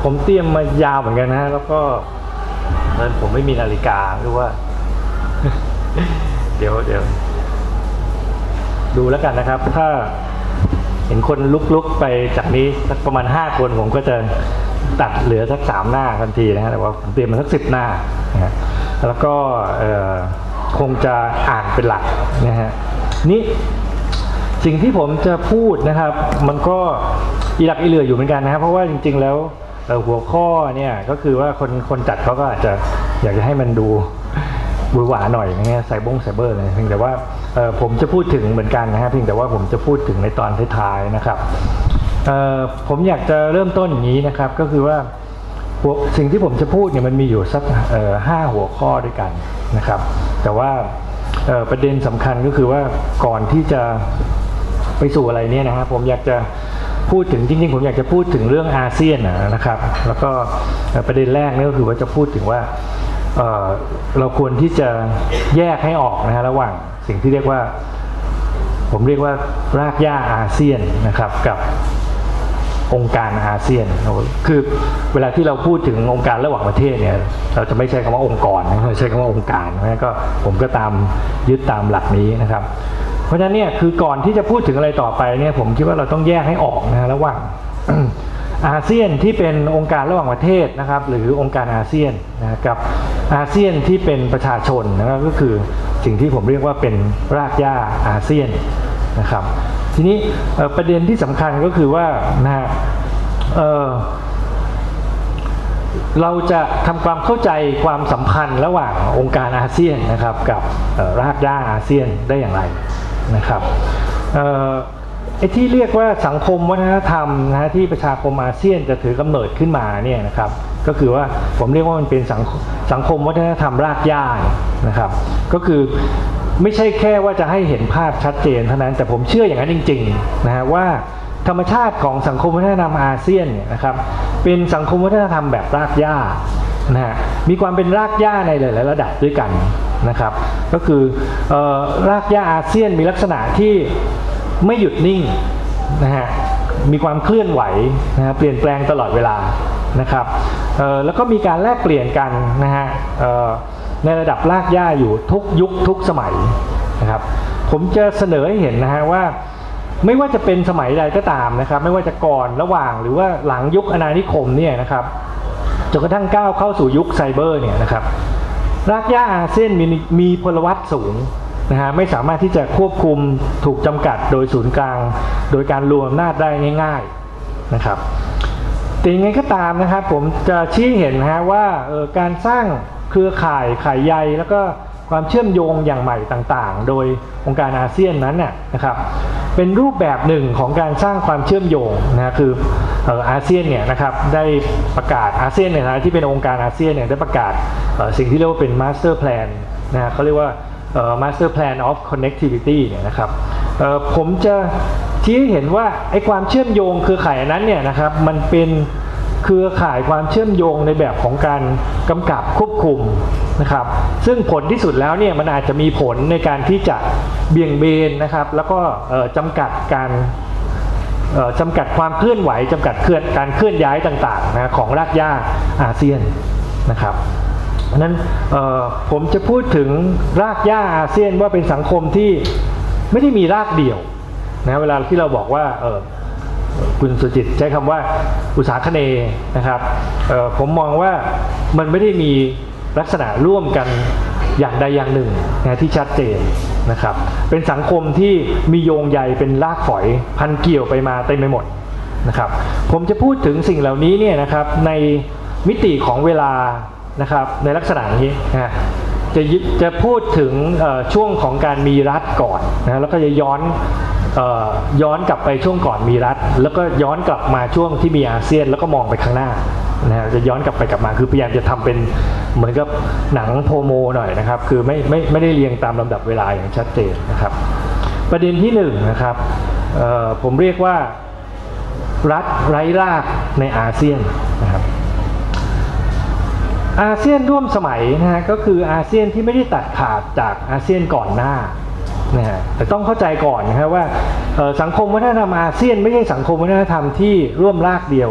ผมเตรียมมายาวเหมือนกันนะแล้วก็ผมไม่มีนาฬิกาหรือว่า เดี๋ยวดูแล้วกันนะครับถ้าเห็นคนลุกไปจากนี้สักประมาณ5 คนผมก็จะตัดเหลือสัก3 หน้าทันทีนะฮะแต่ว่าผมเตรียมมาสัก10 หน้านะฮะแล้วก็คงจะอ่านเป็นหลักนะฮะนี่สิ่งที่ผมจะพูดนะครับมันก็อีหลักอีเหลืออยู่เหมือนกันนะครับเพราะว่าจริงๆแล้วหัวข้อเนี่ยก็คือว่าคนจัดเขาก็อาจจะอยากจะให้มันดูบุหวาหน่อยนะฮะไซเบอร์เลยเพียงแต่ว่าผมจะพูดถึงเหมือนกันนะฮะเพียงแต่ว่าผมจะพูดถึงในตอนท้ายๆนะครับผมอยากจะเริ่มต้นอย่างนี้นะครับก็คือว่าสิ่งที่ผมจะพูดเนี่ยมันมีอยู่สัก5 หัวข้อด้วยกันนะครับแต่ว่าประเด็นสำคัญก็คือว่าก่อนที่จะไปสู่อะไรเนี่ยนะครับผมอยากจะพูดถึงจริงๆผมอยากจะพูดถึงเรื่องอาเซียนนะครับแล้วก็ประเด็นแรกนี่ก็คือว่าจะพูดถึงว่าเราควรที่จะแยกให้ออกนะฮะระหว่างสิ่งที่เรียกว่าผมเรียกว่ารากหญ้าอาเซียนนะครับกับองค์การอาเซียนคือเวลาที่เราพูดถึงองค์การระหว่างประเทศเนี่ยเราจะไม่ใช้คำว่าองค์กรเราใช้คำว่าองค์การนะก็ผมก็ยึดตามหลักนี้นะครับเพราะฉะนั้นเนี่ยคือก่อนที่จะพูดถึงอะไรต่อไปเนี่ยผมคิดว่าเราต้องแยกให้ออกนะระหว่าง อาเซียนที่เป็นองค์การระหว่างประเทศนะครับหรือองค์การอาเซียนนะกับอาเซียนที่เป็นประชาชนนะครับก็คือสิ่งที่ผมเรียกว่าเป็นรากหญ้าอาเซียนนะครับทีนี้ประเด็นที่สำคัญก็คือว่านะฮะเราจะทำความเข้าใจความสัมพันธ์ระหว่างองค์การอาเซียนนะครับกับรากหญ้าอาเซียนได้อย่างไรนะครับไอ้ที่เรียกว่าสังคมวัฒนธรรมนะที่ประชาคมอาเซียนจะถือกำเนิดขึ้นมาเนี่ยนะครับก็คือว่าผมเรียกว่ามันเป็นสังคมวัฒนธรรมรากหญ้านะครับก็คือไม่ใช่แค่ว่าจะให้เห็นภาพชัดเจนเท่านั้นแต่ผมเชื่ออย่างนั้นจริงๆนะฮะว่าธรรมชาติของสังคมวัฒนธรรมอาเซียนเนี่ยนะครับเป็นสังคมวัฒนธรรมแบบรากหญ้านะฮะมีความเป็นรากหญ้าในหลายๆระดับด้วยกันนะครับก็คือรากหญ้าอาเซียนมีลักษณะที่ไม่หยุดนิ่งนะฮะมีความเคลื่อนไหวนะฮะเปลี่ยนแปลงตลอดเวลานะครับแล้วก็มีการแลกเปลี่ยนกันนะฮะในระดับรากหญ้าอยู่ทุกยุคทุกสมัยนะครับผมจะเสนอให้เห็นนะฮะว่าไม่ว่าจะเป็นสมัยใดก็ตามนะครับไม่ว่าจะก่อนระหว่างหรือว่าหลังยุคอาณานิคมเนี่ยนะครับจนกระทั่งก้าวเข้าสู่ยุคไซเบอร์เนี่ยนะครับรากหญ้าอาเซียนมีพลวัตสูงนะฮะไม่สามารถที่จะควบคุมถูกจำกัดโดยศูนย์กลางโดยการรวมอำนาจได้ง่ายๆนะครับแต่ยังไงก็ตามนะครับผมจะชี้เห็นนะฮะว่าการสร้างเครือข่ายข่ายใยแล้วก็ความเชื่อมโยงอย่างใหม่ต่างๆโดยองค์การอาเซียนนั้นเนี่ยนะครับเป็นรูปแบบหนึ่งของการสร้างความเชื่อมโยงนะคืออาเซียนเนี่ยนะครับได้ประกาศอาเซียนในฐานะที่เป็นองค์การอาเซียนเนี่ยได้ประกาศสิ่งที่เรียกว่าเป็น Master Plan นะเขาเรียกว่าMaster Plan of Connectivity เนี่ยนะครับผมจะชี้ให้เห็นว่าไอ้ความเชื่อมโยงเครือข่ายนั้นเนี่ยนะครับมันเป็นเครือข่ายความเชื่อมโยงในแบบของการกำกับควบคุมนะครับซึ่งผลที่สุดแล้วเนี่ยมันอาจจะมีผลในการที่จะเบี่ยงเบนนะครับแล้วก็จำกัดความเคลื่อนไหวจำกัดการเคลื่อนย้ายต่างๆนะของรากหญ้าอาเซียนนะครับนั้นผมจะพูดถึงรากหญ้าอาเซียนว่าเป็นสังคมที่ไม่ได้มีรากเดี่ยวนะเวลาที่เราบอกว่าคุณสุจิตใช้คำว่าอุตสาคเนย์นะครับผมมองว่ามันไม่ได้มีลักษณะร่วมกันอย่างใดอย่างหนึ่งนะที่ชัดเจนนะครับเป็นสังคมที่มีโยงใยเป็นรากฝอยพันเกี่ยวไปมาเต็มไปหมดนะครับผมจะพูดถึงสิ่งเหล่านี้เนี่ยนะครับในมิติของเวลานะครับในลักษณะนี้นะจะพูดถึงช่วงของการมีรัฐก่อนนะแล้วก็จะย้อนกลับไปช่วงก่อนมีรัฐแล้วก็ย้อนกลับมาช่วงที่มีอาเซียนแล้วก็มองไปข้างหน้านะจะย้อนกลับไปกลับมาคือพยายามจะทำเป็นเหมือนกับหนังโพโมหน่อยนะครับคือไม่ได้เรียงตามลำดับเวลาอย่างชัดเจนนะครับประเด็นที่1นะครับผมเรียกว่ารัฐไร้รากในอาเซียนนะครับอาเซียนร่วมสมัยนะฮะก็คืออาเซียนที่ไม่ได้ตัดขาดจากอาเซียนก่อนหน้านะฮะแต่ต้องเข้าใจก่อนนะครับว่าสังคมวัฒนธรรมอาเซียนไม่ใช่สังคมวัฒนธรรมที่ร่วมรากเดียว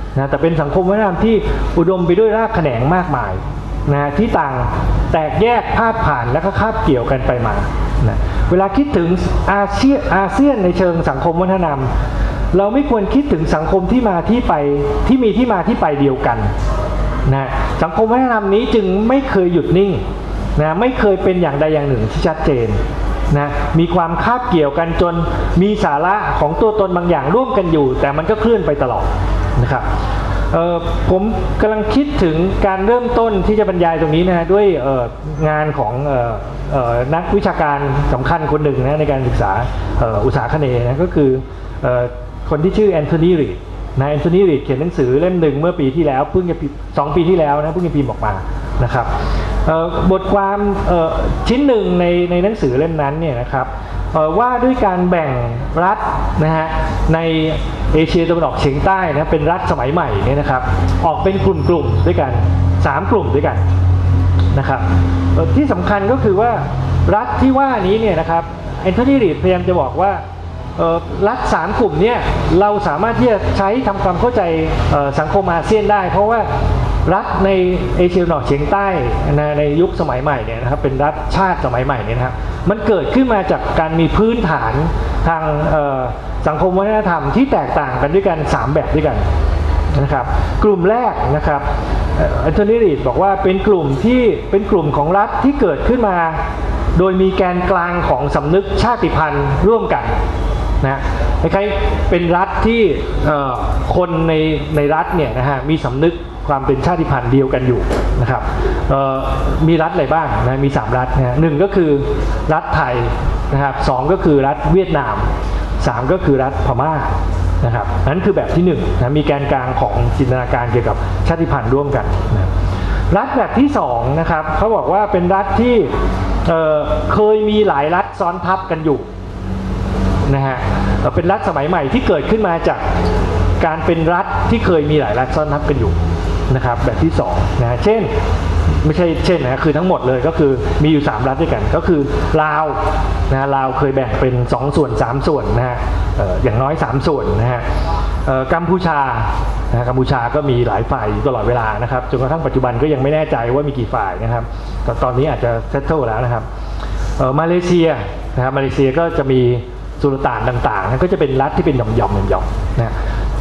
นะแต่เป็นสังคมวัฒนธรรมที่อุดมไปด้วยรากแขนงมากมายนะที่ต่างแตกแยกพาดผ่านและก็คาบเกี่ยวกันไปมานะเวลาคิดถึงอาเซียนในเชิงสังคมวัฒนธรรมเราไม่ควรคิดถึงสังคมที่มาที่ไปที่มีที่มาที่ไปเดียวกันนะสังคมวัฒนธรรมนี้จึงไม่เคยหยุดนิ่งนะไม่เคยเป็นอย่างใดอย่างหนึ่งที่ชัดเจนนะมีความคาบเกี่ยวกันจนมีสาระของตัวตนบางอย่างร่วมกันอยู่แต่มันก็เคลื่อนไปตลอดนะครับผมกำลังคิดถึงการเริ่มต้นที่จะบรรยายตรงนี้นะฮะด้วยงานของนักวิชาการสำคัญคนหนึ่งนะในการศึกษาอุตสาหคเนย์นะก็คือคนที่ชื่อแอนโทนี รีดนะแอนโทนี รีดเขียนหนังสือเล่มหนึ่งเมื่อปีที่แล้วเพิ่งจะ2 ปีที่แล้วนะเพิ่งจะพิมพ์ออกมานะครับบทความชิ้นหนึ่งในหนังสือเล่มนั้นเนี่ยนะครับว่าด้วยการแบ่งรัฐนะฮะในเอเชียตะวันออกเฉียงใต้นะเป็นรัฐสมัยใหม่เนี่ยนะครับออกเป็นกลุ่มๆด้วยกัน3 กลุ่มด้วยกันนะครับที่สำคัญก็คือว่ารัฐที่ว่านี้เนี่ยนะครับแอนโทนี รีดพยายามจะบอกว่ารัฐ3 กลุ่มเนี่ยเราสามารถที่จะใช้ทำความเข้าใจสังคมอาเซียนได้เพราะว่ารัฐในเอเชียตะวันออกเฉียงใต้ในยุคสมัยใหม่เนี่ยนะครับเป็นรัฐชาติสมัยใหม่เนี่ยนะครับมันเกิดขึ้นมาจากการมีพื้นฐานทางสังคมวัฒนธรรมที่แตกต่างกันด้วยกัน3 แบบด้วยกันนะครับกลุ่มแรกนะครับแอนโทนี รีดบอกว่าเป็นกลุ่มของรัฐที่เกิดขึ้นมาโดยมีแกนกลางของสำนึกชาติพันธุ์ร่วมกันนะคล้ายๆเป็นรัฐที่คนในรัฐเนี่ยนะฮะมีสำนึกความเป็นชาติพันธุ์เดียวกันอยู่นะครับมีรัฐอะไรบ้างนะมี3 รัฐนะ1ก็คือรัฐไทยนะครับ2ก็คือรัฐเวียดนาม3ก็คือรัฐพม่านะครับนั้นคือแบบที่1นะมีแกนกลางของจินตนาการเกี่ยวกับชาติพันธุ์ร่วมกันนะรัฐแบบที่2นะครับเขาบอกว่าเป็นรัฐที่เคยมีหลายรัฐซ้อนทับกันอยู่นะฮะเป็นรัฐสมัยใหม่ที่เกิดขึ้นมาจากการเป็นรัฐที่เคยมีหลายรัฐซ้อนทับกันอยู่นะครับแบบที่2นะเช่นไม่ใช่เช่นนะคือทั้งหมดเลยก็คือมีอยู่3 รัฐด้วยกันก็คือลาวนะลาวเคยแบ่งเป็น2 ส่วน3 ส่วนนะฮะอย่างน้อย3 ส่วนนะฮะกัมพูชานะกัมพูชาก็มีหลายฝ่ายอยู่ตลอดเวลานะครับจนกระทั่งปัจจุบันก็ยังไม่แน่ใจว่ามีกี่ฝ่ายนะครับตอนนี้อาจจะเซตเทิลแล้วนะครับมาเลเซียนะครับมาเลเซียก็จะมีสุลต่านต่างๆนะก็จะเป็นรัฐที่เป็นหย่อมๆนะ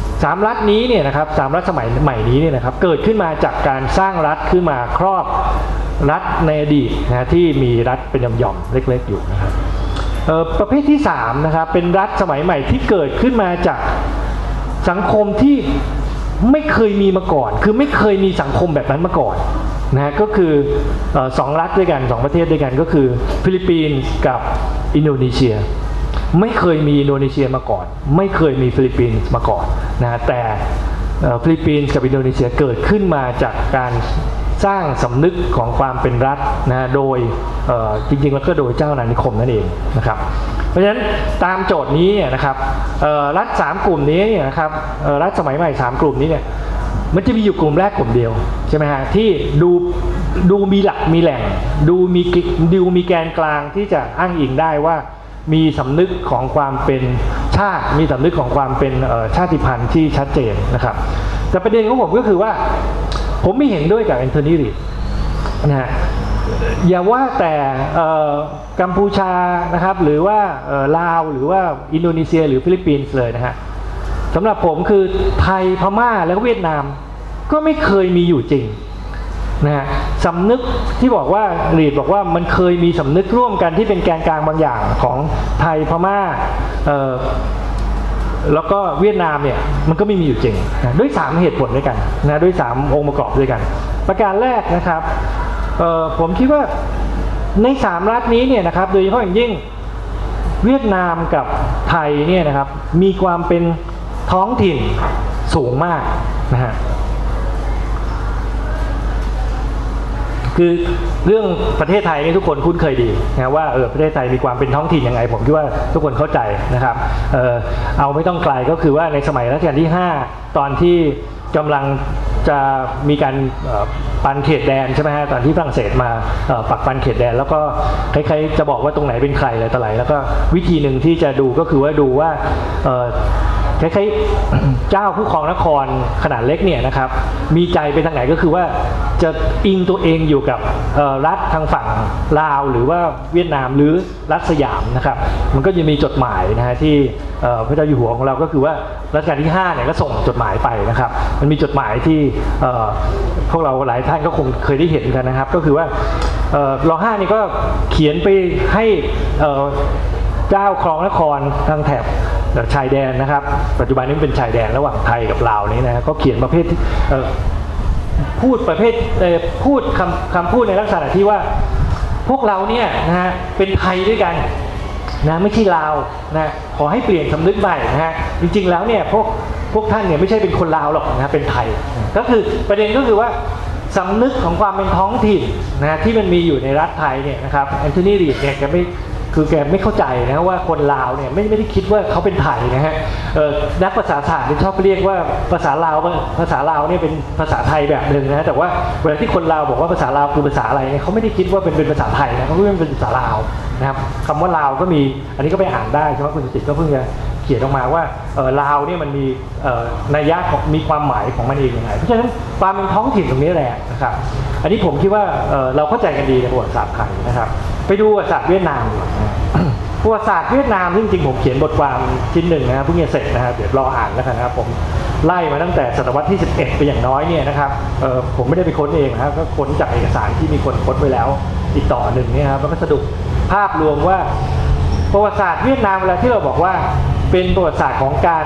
3 รัฐนี้เนี่ยนะครับ3 รัฐสมัยใหม่นี้เนี่ยนะครับเกิดขึ้นมาจากการสร้างรัฐขึ้นมาครอบรัฐในอดีตนะที่มีรัฐเป็นหย่อมๆเล็กๆอยู่นะครับประเภทที่3นะครับเป็นรัฐสมัยใหม่ที่เกิดขึ้นมาจากสังคมที่ไม่เคยมีมาก่อนคือไม่เคยมีสังคมแบบนั้นมาก่อนนะก็คือ2 รัฐด้วยกัน2 ประเทศด้วยกันก็คือฟิลิปปินส์กับอินโดนีเซียไม่เคยมีอินโดนีเซียมาก่อนไม่เคยมีฟิลิปปินส์มาก่อนนะแต่ฟิลิปปินส์กับอินโดนีเซียเกิดขึ้นมาจากการสร้างสำนึกของความเป็นรัฐนะโดยจริงๆแล้วก็โดยเจ้าอาณานิคมนั่นเองนะครับเพราะฉะนั้นตามโจทย์นี้เนี่ยนะครับรัฐ3 กลุ่มนี้เนี่ยนะครับรัฐสมัยใหม่3 กลุ่มนี้เนี่ยมันจะมีอยู่กลุ่มแรกกลุ่มเดียวใช่ไหมฮะที่ดูมีหลักมีแหล่งดูมีแกนกลางที่จะอ้างอิงได้ว่ามีสำนึกของความเป็นชาติมีสำนึกของความเป็นชาติพันธุ์ที่ชัดเจนนะครับแต่ประเด็นของผมก็คือว่าผมไม่เห็นด้วยกับแอนโทนี รีดนะฮะอย่าว่าแต่กัมพูชานะครับหรือว่าลาวหรือว่าอินโดนีเซียหรือฟิลิปปินส์เลยนะฮะสำหรับผมคือไทยพม่าและเวียดนามก็ไม่เคยมีอยู่จริงนะฮะสำนึกที่บอกว่ารีดบอกว่ามันเคยมีสำนึกร่วมกันที่เป็นแกนกลางบางอย่างของไทยพม่าแล้วก็เวียดนามเนี่ยมันก็ไม่มีอยู่จริงนะด้วย3 เหตุผลด้วยกันนะด้วย3 องค์ประกอบด้วยกันประการแรกนะครับผมคิดว่าใน3 รัฐนี้เนี่ยนะครับโดยเฉพาะอย่างยิ่งเวียดนามกับไทยเนี่ยนะครับมีความเป็นท้องถิ่นสูงมากนะฮะคือเรื่องประเทศไทยนี่ทุกคนคุ้นเคยดีนะว่าประเทศไทยมีความเป็นท้องถิ่นยังไงผมคิดว่าทุกคนเข้าใจนะครับเอาไม่ต้องไกลก็คือว่าในสมัยรัชกาลที่5ตอนที่กำลังจะมีการปันเขตแดนใช่ไหมฮะตอนที่ฝรั่งเศสมาปักปันเขตแดนแล้วก็ใครๆจะบอกว่าตรงไหนเป็นใครอะไรต่ออะไรแล้วก็วิธีหนึ่งที่จะดูก็คือว่าดูว่าคล้ายๆเจ้าผู้ครองนครขนาดเล็กเนี่ยนะครับมีใจไปทางไหนก็คือว่าจะอิงตัวเองอยู่กับรัฐทางฝั่งลาวหรือว่าเวียดนามหรือรัฐสยามนะครับมันก็จะมีจดหมายนะฮะที่พระเจ้าอยู่หัวของเราก็คือว่ารัชกาลที่5เนี่ยก็ส่งจดหมายไปนะครับมันมีจดหมายที่พวกเราหลายท่านก็คงเคยได้เห็นกันนะครับก็คือว่าร.5นี่ก็เขียนไปให้เจ้าครองนครทางแถบชายแดนนะครับปัจจุบันนี้เป็นชายแดนระหว่างไทยกับลาวนี้นะก็เขียนประเภทพูดประเภทพูดคำพูดในลักษณะที่ว่าพวกเราเนี่ยนะฮะเป็นไทยด้วยกันนะไม่ใช่ลาวนะขอให้เปลี่ยนสำนึกใหม่นะฮะจริงๆแล้วเนี่ยพวกท่านเนี่ยไม่ใช่เป็นคนลาวหรอกนะเป็นไทยก็คือประเด็นก็คือว่าสำนึกของความเป็นท้องถิ่นนะที่มันมีอยู่ในรัฐไทยเนี่ยนะครับแอนโทนีรีดเนี่ยแกไม่เข้าใจนะว่าคนลาวเนี่ยไม่ได้คิดว่าเขาเป็นไทยนะฮะนักภาษาศาสตร์ชอบเรียกว่าภาษาลาวเนี่ยเป็นภาษาไทยแบบหนึ่งนะแต่ว่าเวลาที่คนลาวบอกว่าภาษาลาวคือภาษาอะไรเนี่ยเขาไม่ได้คิดว่าเป็นภาษาไทยนะเขาคิดว่าเป็นภาษาลาวนะครับคำว่าลาวก็มีอันนี้ก็ไปอ่านได้ใช่ไหมคุณสุจิตก็เพิ่งจะเขียนออกมาว่าลาวเนี่ยมันมีนัยยะมีความหมายของมันเองยังไงเพราะฉะนั้นความเป็นท้องถิ่นตรงนี้แหละนะครับอันนี้ผมคิดว่าเราเข้าใจกันดีในประวัติศาสตร์ไทยนะครับไปดูประวัติศาสตร์เวียดนามก่อนนะประวัติศาสตร์เวียดนามจริงๆผมเขียนบทความชิ้นหนึ่งนะครับเพิ่งจะเสร็จนะครับเดี๋ยวรออ่านแล้วกันนะครับผมไล่มาตั้งแต่ศตวรรษที่11ไปอย่างน้อยเนี่ยนะครับผมไม่ได้ไปค้นเองนะครับก็ค้นจากเอกสารที่มีคนค้นไว้แล้วอีกต่อหนึ่งเนี่ยครับแล้วก็สรุปภาพรวมว่าประวัติศาสตร์เวียดนามเวลาที่เราบอกว่าเป็นประวัติศาสตร์ของการ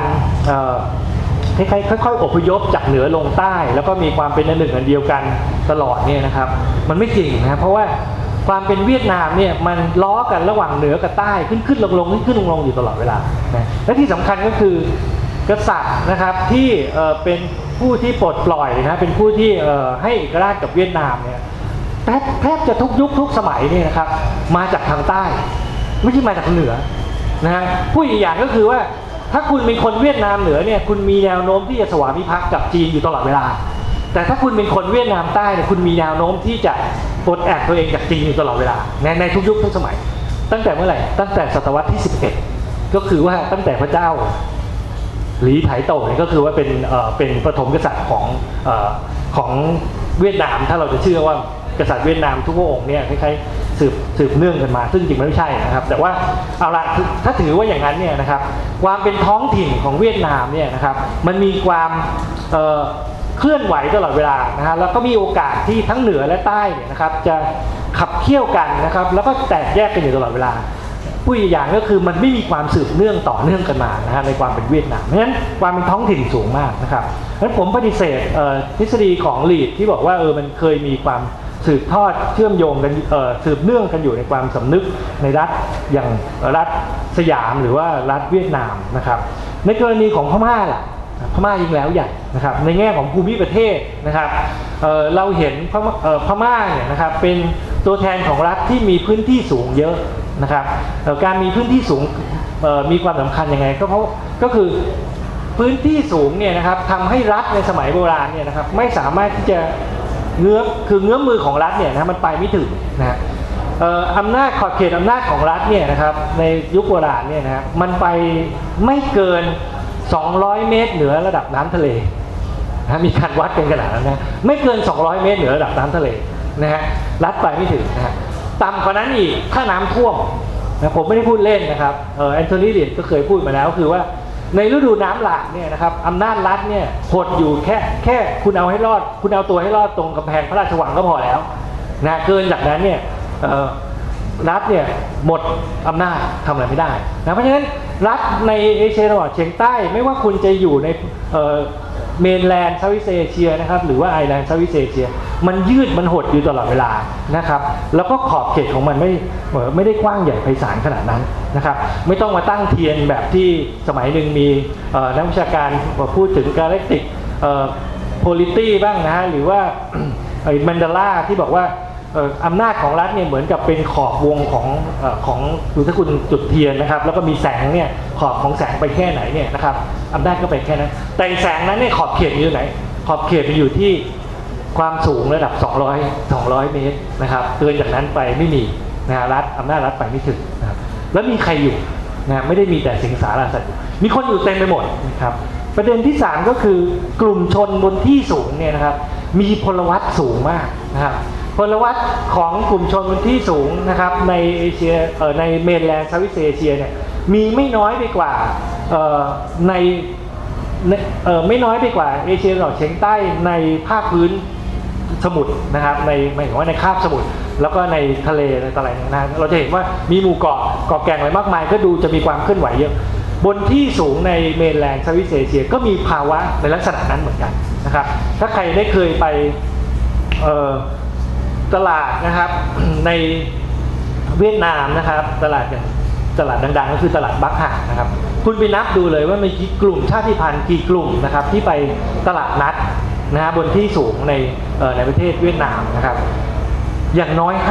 ค่อยๆอพยพจากเหนือลงใต้แล้วก็มีความเป็นอันหนึ่งอันเดียวกันตลอดเนี่ยนะครับมันไม่จริงนะครับเพราะว่าความเป็นเวียดนามเนี่ยมันล้อกันระหว่างเหนือกับใต้ขึ้นลงอยู่ตลอดเวลานะและที่สำคัญก็คือกษัตริย์นะครับที่เป็นผู้ที่ปลดปล่อยนะเป็นผู้ที่ให้เอกราชกับเวียดนามเนี่ยแทบจะทุกยุคทุกสมัยเนี่ยนะครับมาจากทางใต้ไม่ใช่มาจากเหนือนะฮะผู้อีกอย่างก็คือว่าถ้าคุณเป็นคนเวียดนามเหนือเนี่ยคุณมีแนวโน้มที่จะสวามิภักดิ์กับจีนอยู่ตลอดเวลาแต่ถ้าคุณเป็นคนเวียดนามใต้เนี่ยคุณมีแนวโน้มที่จะปลดแอกตัวเองจากจีนอยู่ตลอดเวลาในทุกยุคทุกสมัยตั้งแต่เมื่อไหร่ตั้งแต่ศตวรรษที่11ก็คือว่าตั้งแต่พระเจ้าหลีไถโตเนี่ยก็คือว่าเป็นปฐมกษัตริย์ของเวียดนามถ้าเราจะเชื่อว่ากษัตริย์เวียดนามทุกพระองค์เนี่ยคล้ายๆสืบเนื่องกันมาซึ่งจริงไม่ใช่นะครับแต่ว่าเอาละถ้าถือว่าอย่างนั้นเนี่ยนะครับความเป็นท้องถิ่นของเวียดนามเนี่ยนะครับมันมีความเคลื่อนไหวตลอดเวลานะฮะแล้วก็มีโอกาสที่ทั้งเหนือและใต้เนี่ยนะครับจะขับเคี่ยวกันนะครับแล้วก็แตกแยกกันอยู่ตลอดเวลาผู้อีกอย่างก็คือมันไม่มีความสืบเนื่องต่อเนื่องกันมานะฮะในความเป็นเวียดนามเพราะฉะนั้นความเป็นท้องถิ่นสูงมากนะครับเพราะฉะนั้นผมปฏิเสธทฤษฎีของลีดที่บอกว่ามันเคยมีความสืบทอดเชื่อมโยงกันสืบเนื่องกันอยู่ในความสำนึกในรัฐอย่างรัฐสยามหรือว่ารัฐเวียดนามนะครับในกรณีของพม่าล่ะพม่ายิ่งแล้วใหญ่นะครับในแง่ของภูมิประเทศนะครับเราเห็นพม่าเนี่ยนะครับเป็นตัวแทนของรัฐที่มีพื้นที่สูงเยอะนะครับการมีพื้นที่สูงมีความสำคัญยังไงก็คือพื้นที่สูงเนี่ยนะครับทำให้รัฐในสมัยโบราณเนี่ยนะครับไม่สามารถที่จะเงื้อมือของรัฐเนี่ยนะมันไปไม่ถึงนะอำนาจขอบเขตอำนาจของรัฐเนี่ยนะครับในยุคโบราณเนี่ยนะมันไปไม่เกิน200 เมตรเหนือระดับน้ำทะเลนะมีการวัดเป็นขนาดนั้นนะไม่เกิน200 เมตรเหนือระดับน้ำทะเลนะฮะรัฐไปไม่ถึงนะฮะต่ำกว่านั้นอีกถ้าน้ำท่วมนะผมไม่ได้พูดเล่นนะครับแอนโทนี รีดก็เคยพูดมาแล้วคือว่าในฤดูน้ำหลากเนี่ยนะครับอำนาจรัฐเนี่ยหดอยู่แค่คุณเอาให้รอดคุณเอาตัวให้รอดตรงกำแพงพระราชวังก็พอแล้วนะเกินจากนั้นเนี่ยรัฐเนี่ยหมดอำนาจทำอะไรไม่ได้นะเพราะฉะนั้นรัฐในเอเชียตะวันออกเฉียงใต้ไม่ว่าคุณจะอยู่ในเมนแลนด์เซาท์อีสต์เอเชียนะครับหรือว่าไอแลนด์เซาท์อีสต์เอเชียมันยืดมันหดอยู่ตลอดเวลานะครับแล้วก็ขอบเขตของมันไม่ได้กว้างใหญ่ไพศาลขนาดนั้นนะครับไม่ต้องมาตั้งเทียนแบบที่สมัยหนึ่งมีนักวิชาการพูดถึง galactic polity บ้างนะฮะหรือว่าแมนเดลาที่บอกว่าอำนาจของรัฐเนี่ยเหมือนกับเป็นขอบวงของดูถ้าคุณจุดเทียนนะครับแล้วก็มีแสงเนี่ยขอบของแสงไปแค่ไหนเนี่ยนะครับอำนาจก็ไปแค่นั้นแต่แสงนั้นเนี่ยขอบเขตอยู่ไหนขอบเขตมันอยู่ที่ความสูงระดับ200 เมตรนะครับเกินจากนั้นไปไม่มีนะรัฐอำนาจรัฐไปไม่ถึงนะครับแล้วมีใครอยู่นะไม่ได้มีแต่สิงสารสัตว์มีคนอยู่เต็มไปหมดนะครับประเด็นที่3ก็คือกลุ่มชนบนที่สูงเนี่ยนะครับมีพลวัตสูงมากนะครับพลวัตของกลุ่มชนบนที่สูงนะครับในเอเชียในเมนแลนด์เซาท์อีสต์เอเชียเนี่ยมีไม่น้อยไปกว่าในไม่น้อยไปกว่าเอเชียตะวันออกเฉียงใต้ในภาคพื้นสมุทรนะครับในหมายถึงว่าในคาบสมุทรแล้วก็ในทะเลอะไรต่างๆนะเราจะเห็นว่ามีหมู่เกาะแก่งอะไรมากมายก็ดูจะมีความเคลื่อนไหวเยอะบนที่สูงในเมนแลนด์เซาท์อีสต์เอเชียก็มีภาวะในลักษณะนั้นเหมือนกันนะครับถ้าใครได้เคยไปตลาดนะครับในเวียดนามนะครับตลาดดังๆก็คือตลาดบักห่านะครับคุณไปนับดูเลยว่ามีกี่กลุ่มชาติพันธุ์กี่กลุ่มนะครับที่ไปตลาดนัดนะฮะบนที่สูงในประเทศเวียดนามนะครับอย่างน้อย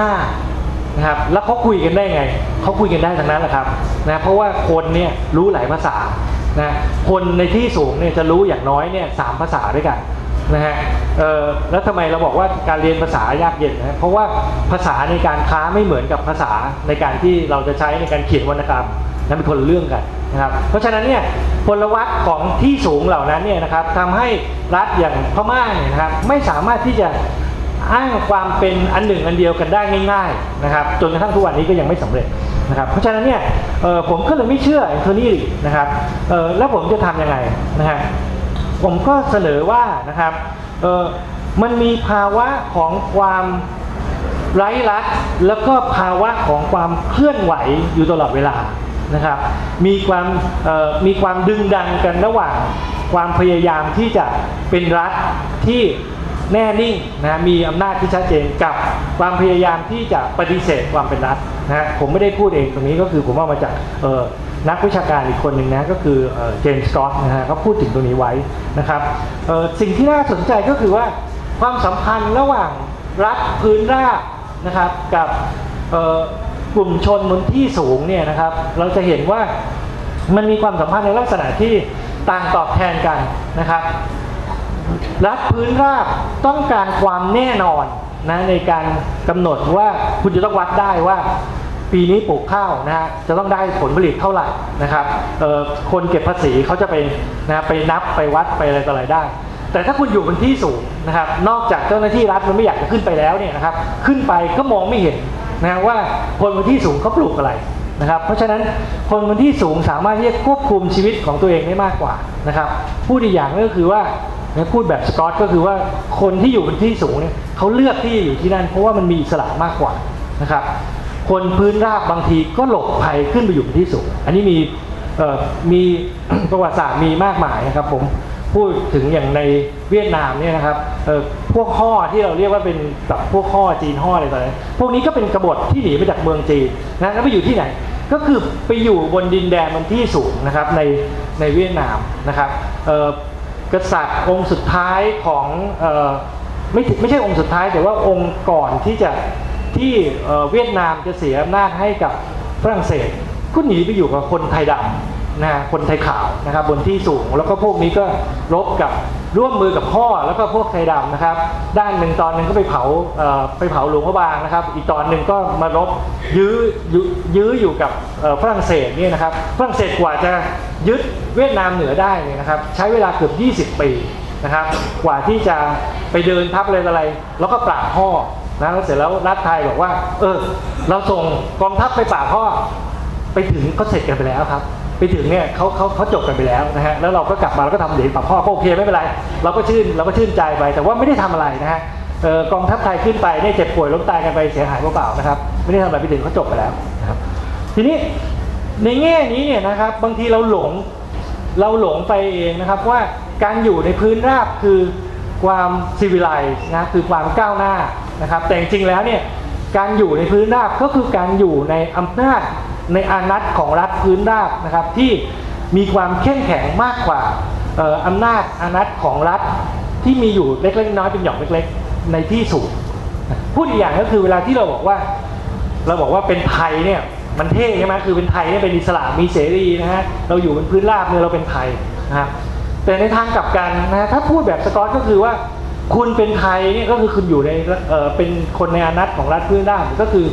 5นะครับแล้วเขาคุยกันได้ไงเขาคุยกันได้ทั้งนั้นแหละครับนะเพราะว่าคนเนี่ยรู้หลายภาษานะคนในที่สูงเนี่ยจะรู้อย่างน้อยเนี่ย3ภาษาด้วยกันนะฮะแล้วทำไมเราบอกว่าการเรียนภาษายากเย็นนะเพราะว่าภาษาในการค้าไม่เหมือนกับภาษาในการที่เราจะใช้ในการเขียนวรรณกรรมนั้นเป็นคนละเรื่องกันนะครับเพราะฉะนั้นเนี่ยพลวัตของที่สูงเหล่านั้นเนี่ยนะครับทำให้รัฐอย่างพม่าเนี่ยนะครับไม่สามารถที่จะอ้างความเป็นอันหนึ่งอันเดียวกันได้ง่ายๆนะครับจนกระทั่งทุกวันนี้ก็ยังไม่สำเร็จนะครับเพราะฉะนั้นเนี่ยผมก็เลยไม่เชื่อแอนโทนีนะครับแล้วผมจะทำยังไงนะฮะผมก็เสนอว่านะครับมันมีภาวะของความไร้รัฐแล้วก็ภาวะของความเคลื่อนไหวอยู่ตลอดเวลานะครับมีความดึงดันกันระหว่างความพยายามที่จะเป็นรัฐที่แน่นิ่งนะมีอำนาจที่ชัดเจนกับความพยายามที่จะปฏิเสธความเป็นรัฐนะผมไม่ได้พูดเองตรงนี้ก็คือผมเอามาจากนักวิชาการอีกคนหนึ่งนะก็คือเจมส์สกอตนะฮะเขาพูดถึงตรงนี้ไว้นะครับสิ่งที่น่าสนใจก็คือว่าความสัมพันธ์ระหว่างรัฐพื้นราบนะครับกับกลุ่มชนบนที่สูงเนี่ยนะครับเราจะเห็นว่ามันมีความสัมพันธ์ในลักษณะที่ต่างตอบแทนกันนะครับรัฐพื้นราบต้องการความแน่นอนนะในการกำหนดว่าคุณจะต้องวัดได้ว่าปีนี้ปลูกข้าวนะฮะจะต้องได้ผลผลิตเท่าไหร่นะครับคนเก็บภาษีเขาจะไปนะไปนับไปวัดไปอะไรต่ออะไรได้แต่ถ้าคุณอยู่บนที่สูงนะครับนอกจากเจ้าหน้าที่รัฐมันไม่อยากจะขึ้นไปแล้วเนี่ยนะครับขึ้นไปก็มองไม่เห็นนะว่าคนบนที่สูงเขาปลูกอะไรนะครับเพราะฉะนั้นคนบนที่สูงสามารถที่จะควบคุมชีวิตของตัวเองได้มากกว่านะครับพูดอีกอย่างก็คือว่าพูดแบบสกอตก็คือว่าคนที่อยู่บนที่สูงเนี่ยเขาเลือกที่อยู่ที่นั่นเพราะว่ามันมีอิสระมากกว่านะครับคนพื้นราบบางทีก็หลบภัยขึ้นไปอยู่บนที่สูงอันนี้มี ประวัติศาสตร์มีมากมายนะครับผมพูดถึงอย่างในเวียดนามเนี่ยนะครับพวกฮ่อที่เราเรียกว่าเป็นแบบพวกฮ่อจีนฮ่ออะไรต่างๆพวกนี้ก็เป็นกบฏที่หนีไปจากเมืองจีนนะแล้วไปอยู่ที่ไหนก็คือไปอยู่บนดินแดนบนที่สูงนะครับในเวียดนามนะครับกษัตริย์องค์สุดท้ายของไม่ใช่องค์สุดท้ายแต่ว่าองค์ก่อนที่เวียดนามจะเสียอำนาจให้กับฝรั่งเศสก็หนีไปอยู่กับคนไทยดำนะคนไทยขาวนะครับบนที่สูงแล้วก็พวกนี้ก็รบกับร่วมมือกับพ่อแล้วก็พวกไทยดำนะครับด้านหนึ่งตอนหนึ่งก็ไปเผาหลวงพระบางนะครับอีกตอนหนึ่งก็มารบยื้ออยู่กับฝรั่งเศสเนี่ยนะครับฝรั่งเศสกว่าจะยึดเวียดนามเหนือได้เนี่ยนะครับใช้เวลาเกือบ20 ปีนะครับกว่าที่จะไปเดินทัพอะไรแล้วก็ปราบพ่อนะแล้วเสร็จแล้วรัฐไทยบอกว่าเราส่งกองทัพไปปราบพ่อไปถึงก็เสร็จกันไปแล้วครับไปถึงเนี่ยเขาจบกันไปแล้วนะฮะแล้วเราก็กลับมาแล้วก็ทำเหรียญปรับพ่อก็โอเคไม่เป็นไรเราก็ชื่นใจไปแต่ว่าไม่ได้ทำอะไรนะฮะกองทัพไทยขึ้นไปเนี่ยเจ็บป่วยล้มตายกันไปเสียหายเปล่าๆนะครับไม่ได้ทำอะไรไปถึงเขาจบไปแล้วนะครับทีนี้ในแง่นี้เนี่ยนะครับบางทีเราหลงไปเองนะครับว่าการอยู่ในพื้นราบคือความซีวิไลซ์นะคือความก้าวหน้านะครับแต่จริงๆแล้วเนี่ยการอยู่ในพื้นราบก็คือการอยู่ในอำนาจในอานัตของรัฐพื้นราบนะครับที่มีความเข้มแข็งมากกว่าอำนาจอานัตของรัฐที่มีอยู่เล็กๆน้อยๆเป็นหย่อมเล็กๆในที่สูงพูดอีกอย่างก็คือเวลาที่เราบอกว่าเป็นไทยเนี่ยมันเท่ใช่ไหมคือเป็นไทยเนี่ยเป็นอิสระมีเสรีนะฮะเราอยู่บนพื้นราบเนี่ยเราเป็นไทยนะครับแต่ในทางกลับกันนะถ้าพูดแบบสกอตก็คือว่าคุณเป็นไทยเนี่ยก็คือคุณอยู่ในเป็นคนในอานัตของรัฐพื้นราบก็คือ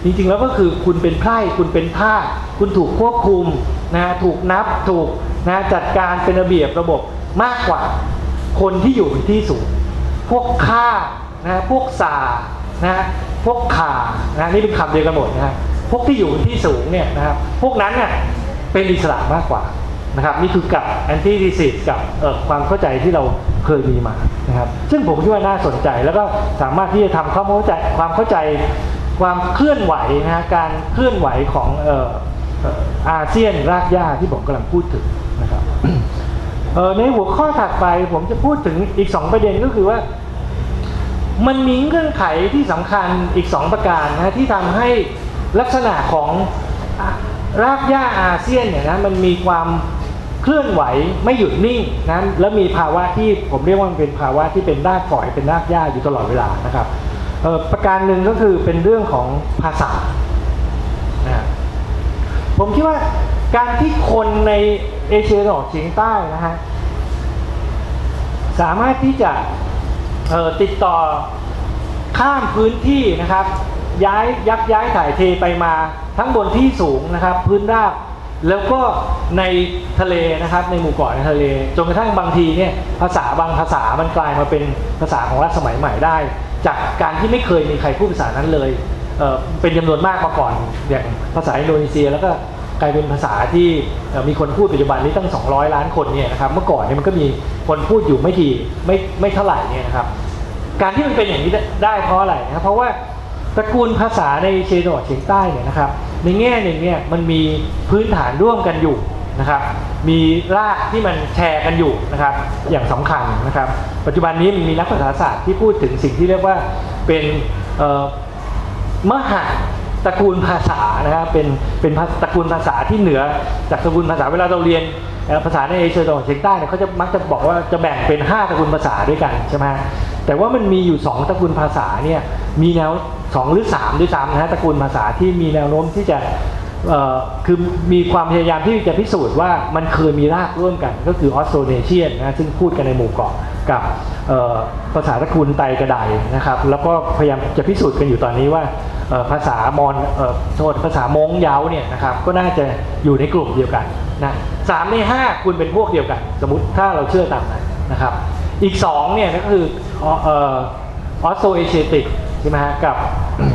จริงๆแล้วก็คือคุณเป็นไพร่คุณเป็นทาสคุณถูกควบคุมนะถูกนับถูกนะจัดการเป็นระเบียบระบบมากกว่าคนที่อยู่ในที่สูงพวกข้านะพวกสานะพวกขานะนี่เป็นคำเดียวกันหมดนะพวกที่อยู่ที่สูงเนี่ยนะครับพวกนั้นเนี่ยเป็นอิสระมากกว่านะครับนี่คือกับแอนตี้ทีซิสกับความเข้าใจที่เราเคยมีมานะครับซึ่งผมคิดว่าน่าสนใจแล้วก็สามารถที่จะทำความเข้าใจความเคลื่อนไหวนะการเคลื่อนไหวของอาเซียนรากหญ้าที่ผมกำลังพูดถึงนะครับในหัวข้อถัดไปผมจะพูดถึงอีก2ประเด็นก็คือว่ามันมีเงื่อนไขที่สำคัญอีก2ประการนะที่ทำให้ลักษณะของรากหญ้าอาเซียนเนี่ยนะมันมีความเคลื่อนไหวไม่หยุดนิ่งนะแล้วมีภาวะที่ผมเรียกว่ามันเป็นภาวะที่เป็นรากฝอยเป็นรากหญ้าอยู่ตลอดเวลานะครับประการหนึ่งก็คือเป็นเรื่องของภาษานะผมคิดว่าการที่คนในเอเชียตะวันออกเฉียงใต้นะฮะสามารถที่จะติดต่อข้ามพื้นที่นะครับยักย้ายถ่ายเทไปมาทั้งบนที่สูงนะครับพื้นราบแล้วก็ในทะเลนะครับในหมู่เกาะในทะเลจนกระทั่งบางทีเนี่ยภาษาบางภาษามันกลายมาเป็นภาษาของรัฐสมัยใหม่ได้จากการที่ไม่เคยมีใครพูดภาษานั้นเลยเป็นจำนวนมากมาก่อนอย่างภาษาอินโดนีเซียแล้วก็กลายเป็นภาษาที่มีคนพูดปัจจุบันนี้ตั้ง200 ล้านคนเนี่ยนะครับเมื่อก่อนเนี่ยมันก็มีคนพูดอยู่ไม่เท่าไหร่เนี่ยนะครับการที่มันเป็นอย่างนี้ได้เพราะอะไรนะเพราะว่าตระกูลภาษาในเอเชียตะวันออกเฉียงใต้เนี่ยนะครับในแง่หนึ่งเนี่ยมันมีพื้นฐานร่วมกันอยู่นะครับมีรากที่มันแชร์กันอยู่นะครับอย่างสำคัญนะครับปัจจุบันนี้มีนักภาษาศาสตร์ที่พูดถึงสิ่งที่เรียกว่าเป็นมหาตระกูลภาษานะครับเป็นตระกูลภาษาที่เหนือจากตระกูลภาษาเวลาเราเรียนภาษาในเอเชียตะวันออกเฉียงใต้เนี่ยเขาจะมักจะบอกว่าจะแบ่งเป็น5ตระกูลภาษาด้วยกันใช่ไหมแต่ว่ามันมีอยู่2ตระกูลภาษาเนี่ยมีแนว2หรือ3ด้วยซ้ำนะฮะตระกูลภาษาที่มีแนวโน้มที่จะคือมีความพยายามที่จะพิสูจน์ว่ามันเคยมีรากร่วมกันก็คือออสโตรเนเชียนนะซึ่งพูดกันในหมู่เกาะกับภาษาตระกูลไตกระไดนะครับแล้วก็พยายามจะพิสูจน์กันอยู่ตอนนี้ว่าภาษามอญภาษามงเยาเนี่ยนะครับก็น่าจะอยู่ในกลุ่มเดียวกันนะ3 ใน 5คุณเป็นพวกเดียวกันสมมติถ้าเราเชื่อตามนั้นนะครับอีก2เนี่ยก็คือออสโตรเอเชียติกใช่ไหมฮะกับ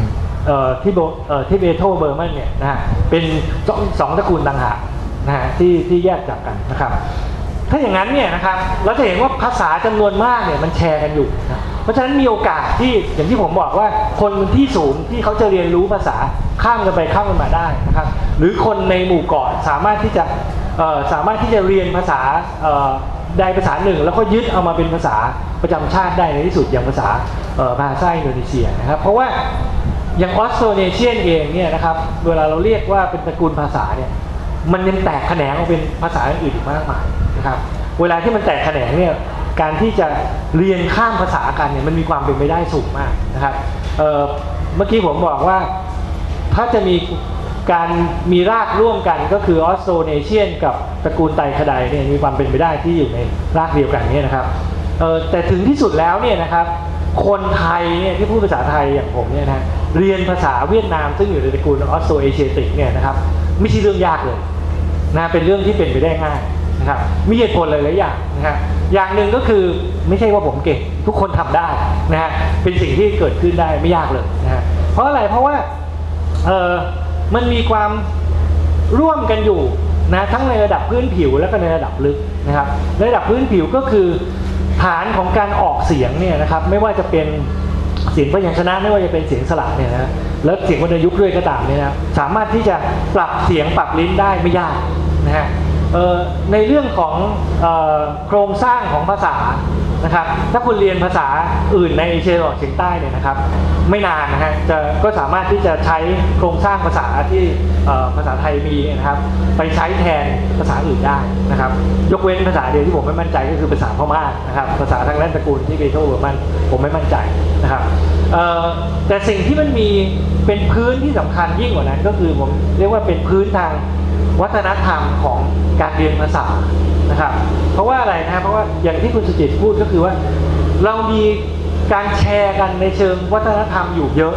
ที่เบโธเบอร์มันเนี่ยนะฮะเป็น2ตระกูลต่างหากนะฮะที่แยกจากกันนะครับถ้าอย่างนั้นเนี่ยนะครับเราจะเห็นว่าภาษาจำนวนมากเนี่ยมันแชร์กันอยู่นะเพราะฉะนั้นมีโอกาสที่อย่างที่ผมบอกว่าคนบนที่สูงที่เขาจะเรียนรู้ภาษาข้ามกันไปข้ามกันมาได้นะครับหรือคนในหมู่เกาะสามารถที่จะเรียนภาษาใดภาษาหนึ่งแล้วก็ยึดเอามาเป็นภาษาประจำชาติได้ในที่สุดอย่างภาษาอินโดนีเซียนะครับเพราะว่าอย่างออสโตรเนเชียนเองเนี่ยนะครับเวลาเราเรียกว่าเป็นตระกูลภาษาเนี่ยมันยังแตกแขนงออกเป็นภาษาอื่นอีกมากมายนะครับเวลาที่มันแตกแขนงเนี่ยการที่จะเรียนข้ามภาษากันเนี่ยมันมีความเป็นไปได้สูงมากนะครับเมื่อกี้ผมบอกว่าถ้าจะมีการมีรากร่วมกันก็คือออสโตรเนเชียนกับตระกูลไตกระไดเนี่ยมีความเป็นไปได้ที่อยู่ในรากเดียวกันเนี่ยนะครับแต่ถึงที่สุดแล้วเนี่ยนะครับคนไทยเนี่ยที่พูดภาษาไทยอย่างผมเนี่ยนะเรียนภาษาเวียดนามซึ่งอยู่ในตระกูลออสโตรเอเชียติกเนี่ยนะครับไม่ใช่เรื่องยากเลยนะเป็นเรื่องที่เป็นไปได้ง่ายนะครับมีเหตุผลหลายๆอย่างนะครับอย่างหนึ่งก็คือไม่ใช่ว่าผมเก่งทุกคนทำได้นะฮะเป็นสิ่งที่เกิดขึ้นได้ไม่ยากเลยนะฮะเพราะอะไรเพราะว่ามันมีความร่วมกันอยู่นะทั้งในระดับพื้นผิวและก็ในระดับลึกนะครับในระดับพื้นผิวก็คือฐานของการออกเสียงเนี่ยนะครับไม่ว่าจะเป็นเสียงพยัญชนะไม่ว่าจะเป็นเสียงสระเนี่ยนะแล้วเสียงวรรณยุกต์ด้วยก็ตามเนี่ยนะสามารถที่จะปรับเสียงปรับลิ้นได้ไม่ยากนะฮะในเรื่องของโครงสร้างของภาษานะครับถ้าคุณเรียนภาษาอื่นในเอเชียตะวันออกเฉียงใต้เนี่ยนะครับไม่นานนะฮะก็สามารถที่จะใช้โครงสร้างภาษาที่ภาษาไทยมีนะครับไปใช้แทนภาษาอื่นได้นะครับยกเว้นภาษาเดียวที่ผมไม่มั่นใจก็คือภาษาพม่านะครับภาษาทางด้านตระกูลที่เบโธเบอร์มันผมไม่มั่นใจนะครับแต่สิ่งที่มันมีเป็นพื้นที่สำคัญยิ่งกว่านั้นก็คือผมเรียกว่าเป็นพื้นทางวัฒนธรรมของการเรียนภาษานะครับเพราะว่าอะไรนะเพราะว่าอย่างที่คุณสุจิตพูดก็คือว่าเรามีการแชร์กันในเชิงวัฒนธรรมอยู่เยอะ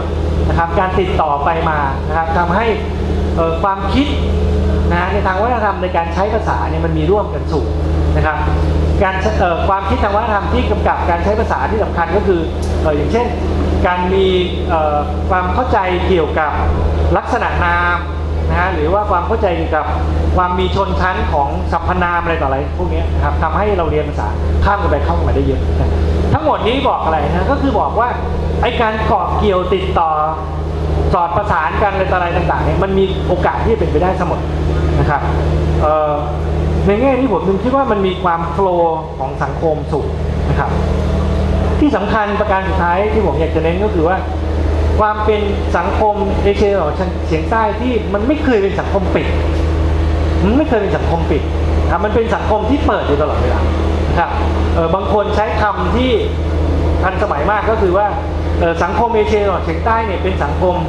นะครับการติดต่อไปมานะครับทำให้ความคิดนะในทางวัฒนธรรมในการใช้ภาษาเนี่ยมันมีร่วมกันสูงนะครับการความคิดทางวัฒนธรรมที่กำกับการใช้ภาษาที่สำคัญก็คืออย่างเช่นการมีความเข้าใจเกี่ยวกับลักษณะนามนะฮะหรือว่าความเข้าใจเกี่ยวกับความมีชนชั้นของสรรพนามอะไรต่ออะไรพวกนี้นะครับทำให้เราเรียนภาษาข้ามกันไปเข้ามาได้เยอะนะทั้งหมดนี้บอกอะไรนะก็คือบอกว่าไอ้การเกาะเกี่ยวติดต่อสอดประสานกันอะไรต่างๆเนี่ยมันมีโอกาสที่จะเป็นไปได้เสมอนะครับในแง่นี้ผมคิดว่ามันมีความโฟลว์ของสังคมสูงนะครับที่สำคัญประการสุดท้ายที่ผมอยากจะเน้นก็คือว่าความเป็นสังคมเอเชียตะวันออกเฉียงใต้ที่มันไม่เคยเป็นสังคมปิดมันไม่เคยเป็นสังคมปิดนะครับมันเป็นสังคมที่เปิดอยู่ตลอดเวลานะครับบางคนใช้คำที่ทันสมัยมากก็คือว่าสังคมเอเชียตะวันออกเฉียงใต้เนี่ยเป็นสังคม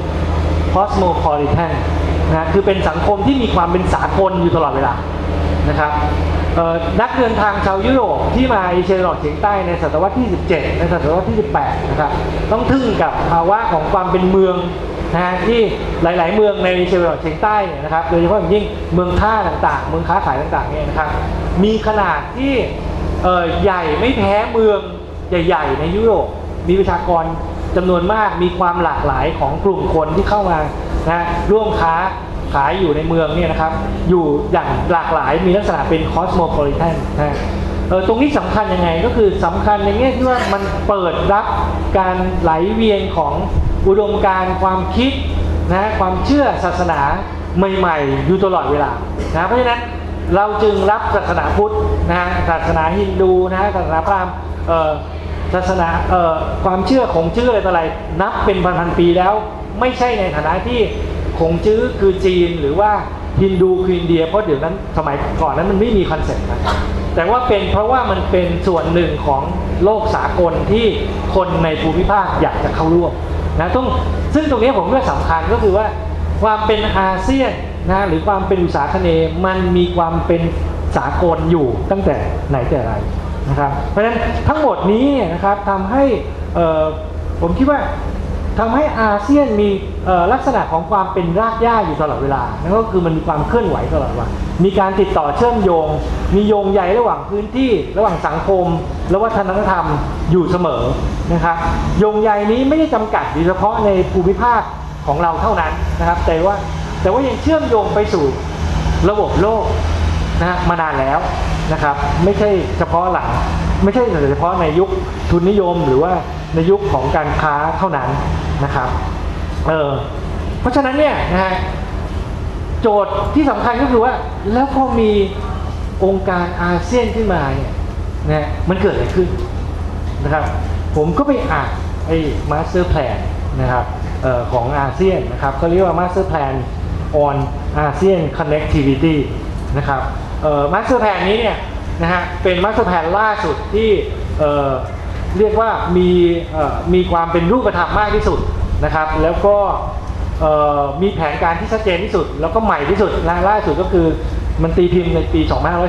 cosmopolitan นะคือเป็นสังคมที่มีความเป็นสากลอยู่ตลอดเวลานะครับนักเดินทางชาวยุโรปที่มาเอเชียตะวันออกเฉียงใต้ในศตวรรษที่17ในศตวรรษที่18นะครับต้องทึ่งกับภาวะของความเป็นเมืองนะที่หลายๆเมืองในเอเชียตะวันออกเฉียงใต้เนี่ยนะครับโดยเฉพาะอย่างยิ่งเมืองท่าต่างๆเมืองค้าขายต่างๆเนี่ยนะครับมีขนาดที่ใหญ่ไม่แพ้เมืองใหญ่ๆในยุโรปมีประชากรจำนวนมากมีความหลากหลายของกลุ่มคนที่เข้ามานะร่วมค้าขายอยู่ในเมืองเนี่ยนะครับอยู่อย่างหลากหลายมีลักษณะเป็น cosmopolitan นะตรงนี้สำคัญยังไงก็คือสำคัญในแง่ที่ว่ามันเปิดรับการไหลเวียนของอุดมการณ์ความคิดนะความเชื่อศาสนาใหม่ๆอยู่ตลอดเวลานะเพราะฉะนั้นเราจึงรับศาสนาพุทธนะศาสนาฮินดูนะศาสนาพราหมณ์ศาสนาความเชื่อของชื่ออะไรต่ออะไรนับเป็นพันๆปีแล้วไม่ใช่ในฐานะที่คงจื้อคือจีนหรือว่าฮินดูคืออินเดียเพราะเดี๋ยวนั้นสมัยก่อนนั้นมันไม่มีคอนเซ็ปต์นะแต่ว่าเป็นเพราะว่ามันเป็นส่วนหนึ่งของโลกสากลที่คนในภูมิภาคอยากจะเข้าร่วมนะซึ่งตรงนี้ผมว่าสำคัญก็คือว่าความเป็นอาเซียนนะหรือความเป็นอุตสาหคเนย์มันมีความเป็นสากลอยู่ตั้งแต่ไหนแต่ไรนะครับเพราะฉะนั้นทั้งหมดนี้นะครับทำให้ผมคิดว่าทำให้อาเซียนมีลักษณะของความเป็นรากหญ้าอยู่ตลอดเวลานั่นก็คือมันมีความเคลื่อนไหวตลอดเวลามีการติดต่อเชื่อมโยงมีโยงใยระหว่างพื้นที่ระหว่างสังคมและวัฒนธรรมอยู่เสมอนะครับโยงใยนี้ไม่ได้จำกัดเฉพาะในภูมิภาคของเราเท่านั้นนะครับแต่ว่ายังเชื่อมโยงไปสู่ระบบโลกนะมานานแล้วนะครับไม่ใช่เฉพาะไม่ใช่เฉพาะในยุคทุนนิยมหรือว่าในยุคของการค้าเท่านั้นนะครับเพราะฉะนั้นเนี่ยนะฮะโจทย์ที่สำคัญก็คือว่าแล้วพอมีองค์การอาเซียนขึ้นมาเนี่ยนะมันเกิดอะไรขึ้นนะครับผมก็ไปอ่านไอ้ Master Plan นะครับของอาเซียนนะครับเขาเรียกว่า Master Plan on ASEAN Connectivity นะครับMaster Plan นี้เนี่ยนะฮะเป็น Master Plan ล่าสุดที่เรียกว่ามีความเป็นรูปธรรมมากที่สุดนะครับแล้วก็มีแผนการที่ชัดเจนที่สุดแล้วก็ใหม่ที่สุดล่าสุดก็คือมันตีพิมพ์ในปี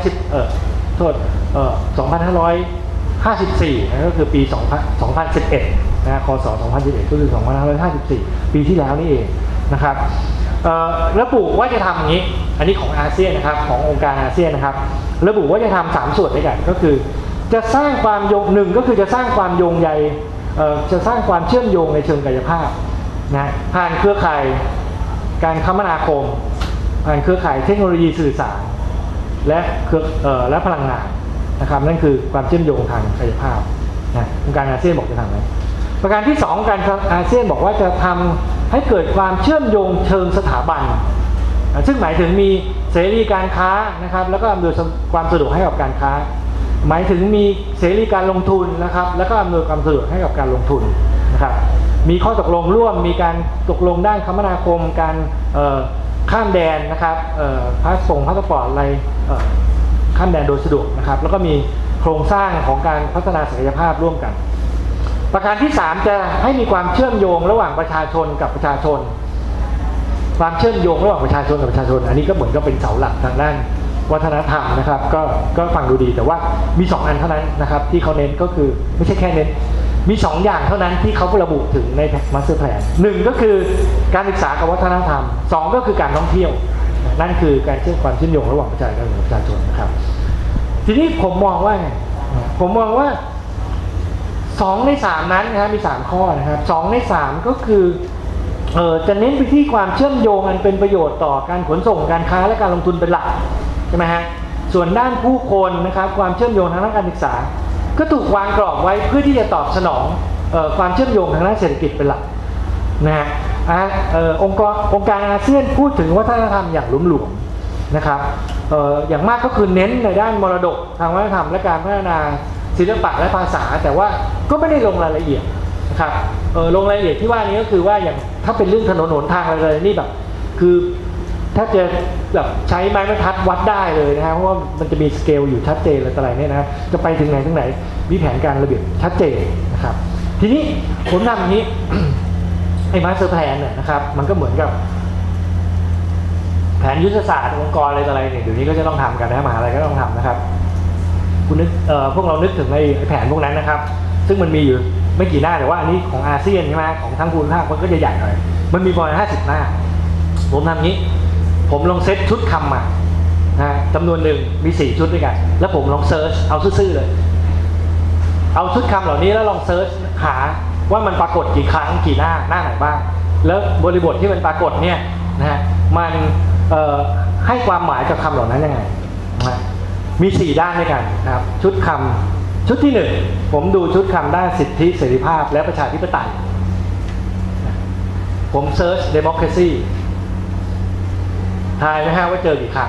2554นะก็คือปี2011นะคศ2011ก็คือ2554ปีที่แล้วนี่เองนะครับระบุว่าจะทำอย่างนี้อันนี้ของอาเซียนนะครับขององค์การอาเซียนนะครับระบุว่าจะทำ3ส่วนด้วยกันก็คือจะสร้างความโยงหนึ่งก็คือจะสร้างความโยงใยจะสร้างความเชื่อมโยงในเชิงกายภาพนะผ่านเครือข่ายการคมนาคมผ่านเครือข่ายเทคโนโลยีสื่อสารและพลังงานนะครับนั่นคือความเชื่อมโยงทางกายภาพนะองค์การอาเซียนบอกจะทำไหมประการที่2การอาเซียนบอกว่าจะทำให้เกิดความเชื่อมโยงเชิงสถาบันซึ่งหมายถึงมีเสรีการค้านะครับแล้วก็อำนวยความสะดวกให้กับการค้าหมายถึงมีเสรีการลงทุนนะครับแล้วก็อำนวยความสะดวกให้กับการลงทุนนะครับมีข้อตกลงร่วมมีการตกลงด้านคมนาคมการข้ามแดนนะครับพาสปอร์ตอะไรข้ามแดนโดยสะดวกนะครับแล้วก็มีโครงสร้างของการพัฒนาศักยภาพร่วมกันประการที่3จะให้มีความเชื่อมโยงระหว่างประชาชนกับประชาชนความเชื่อมโยงระหว่างประชาชนกับประชาชนอันนี้ก็เหมือนกับเป็นเสาหลักทางด้านวัฒนธรรมนะครับก็ฟังดูดีแต่ว่ามี2อันเท่านั้นนะครับที่เขาเน้นก็คือไม่ใช่แค่เน้นมี2อย่างเท่านั้นที่เขาระบุถึงในมาสเตอร์แพลน1ก็คือการศึกษากับวัฒนธรรม2ก็คือการท่องเที่ยวนั่นคือการเชื่อมความเชื่อมโยงระหว่างประชาชนกับประชาชนนะครับทีนี้ผมมองว่าไงผมมองว่า2ใน3นั้นนะครับมี3ข้อนะครับ2ใน3ก็คือจะเน้นไปที่ความเชื่อมโยงอันเป็นประโยชน์ต่อการขนส่งการค้าและการลงทุนเป็นหลักใช่ไหมฮะส่วนด้านผู้คนนะครับความเชื่อมโยงทางด้านการศึกษาก็ถูกวางกรอบไว้เพื่อที่จะตอบสนองความเชื่อมโยงทางด้านเศรษฐกิจเป็นหลักนะฮะองค์การอาเซียนพูดถึงวัฒนธรรมอย่างหลวมๆนะครับอย่างมากก็คือเน้นในด้านมรดกทางวัฒนธรรมและการพัฒนาศิลปะและภาษาแต่ว่าก็ไม่ได้ลงรายละเอียดนะครับลงรายละเอียดที่ว่านี้ก็คือว่าอย่างถ้าเป็นเรื่องถนนหนทางอะไรเลยนี่แบบคือถ้าจะแบบใช้ไม้บรรทัดวัดได้เลยนะครับเพราะว่ามันจะมีสเกลอยู่ชัดเจนอะไรเนี่ยนะครับจะไปถึงไหนถึงไหนมีแผนการระเบียบชัดเจนนะครับทีนี้ผมทำอย่างนี้ ไอ้มาสเตอร์แพลนเนี่ยนะครับมันก็เหมือนกับแผนยุทธศาสตร์องค์กรอะไรเนี่ยเดี๋ยวนี้ก็จะต้องทำกันนะมหาลัยก็ต้องทำนะครับคุณนึกพวกเรานึกถึงไอ้แผนพวกนั้นนะครับซึ่งมันมีอยู่ไม่กี่หน้าแต่ว่าอันนี้ของอาเซียนใช่ไหมของทั้งภูมิภาคมันก็จะใหญ่หน่อยมันมีประมาณ50 หน้าผมทำนี้ผมลองเซตชุดคำมานะจำนวนหนึ่งมี4 ชุดด้วยกันแล้วผมลองเซิร์ชเอาซื่อๆเลยเอาชุดคำเหล่านี้แล้วลองเซิร์ชหาว่ามันปรากฏกี่ครั้งกี่หน้าไหนบ้างแล้วบริบทที่มันปรากฏเนี่ยนะฮะมันให้ความหมายกับคำเหล่านั้นยังไงนะมี4 ด้านด้วยกันนะครับชุดคำชุดที่1ผมดูชุดคำด้านสิทธิเสรีภาพและประชาธิปไตยผมเซิร์ช democracy ทายนะฮะว่าเจอกี่ครั้ง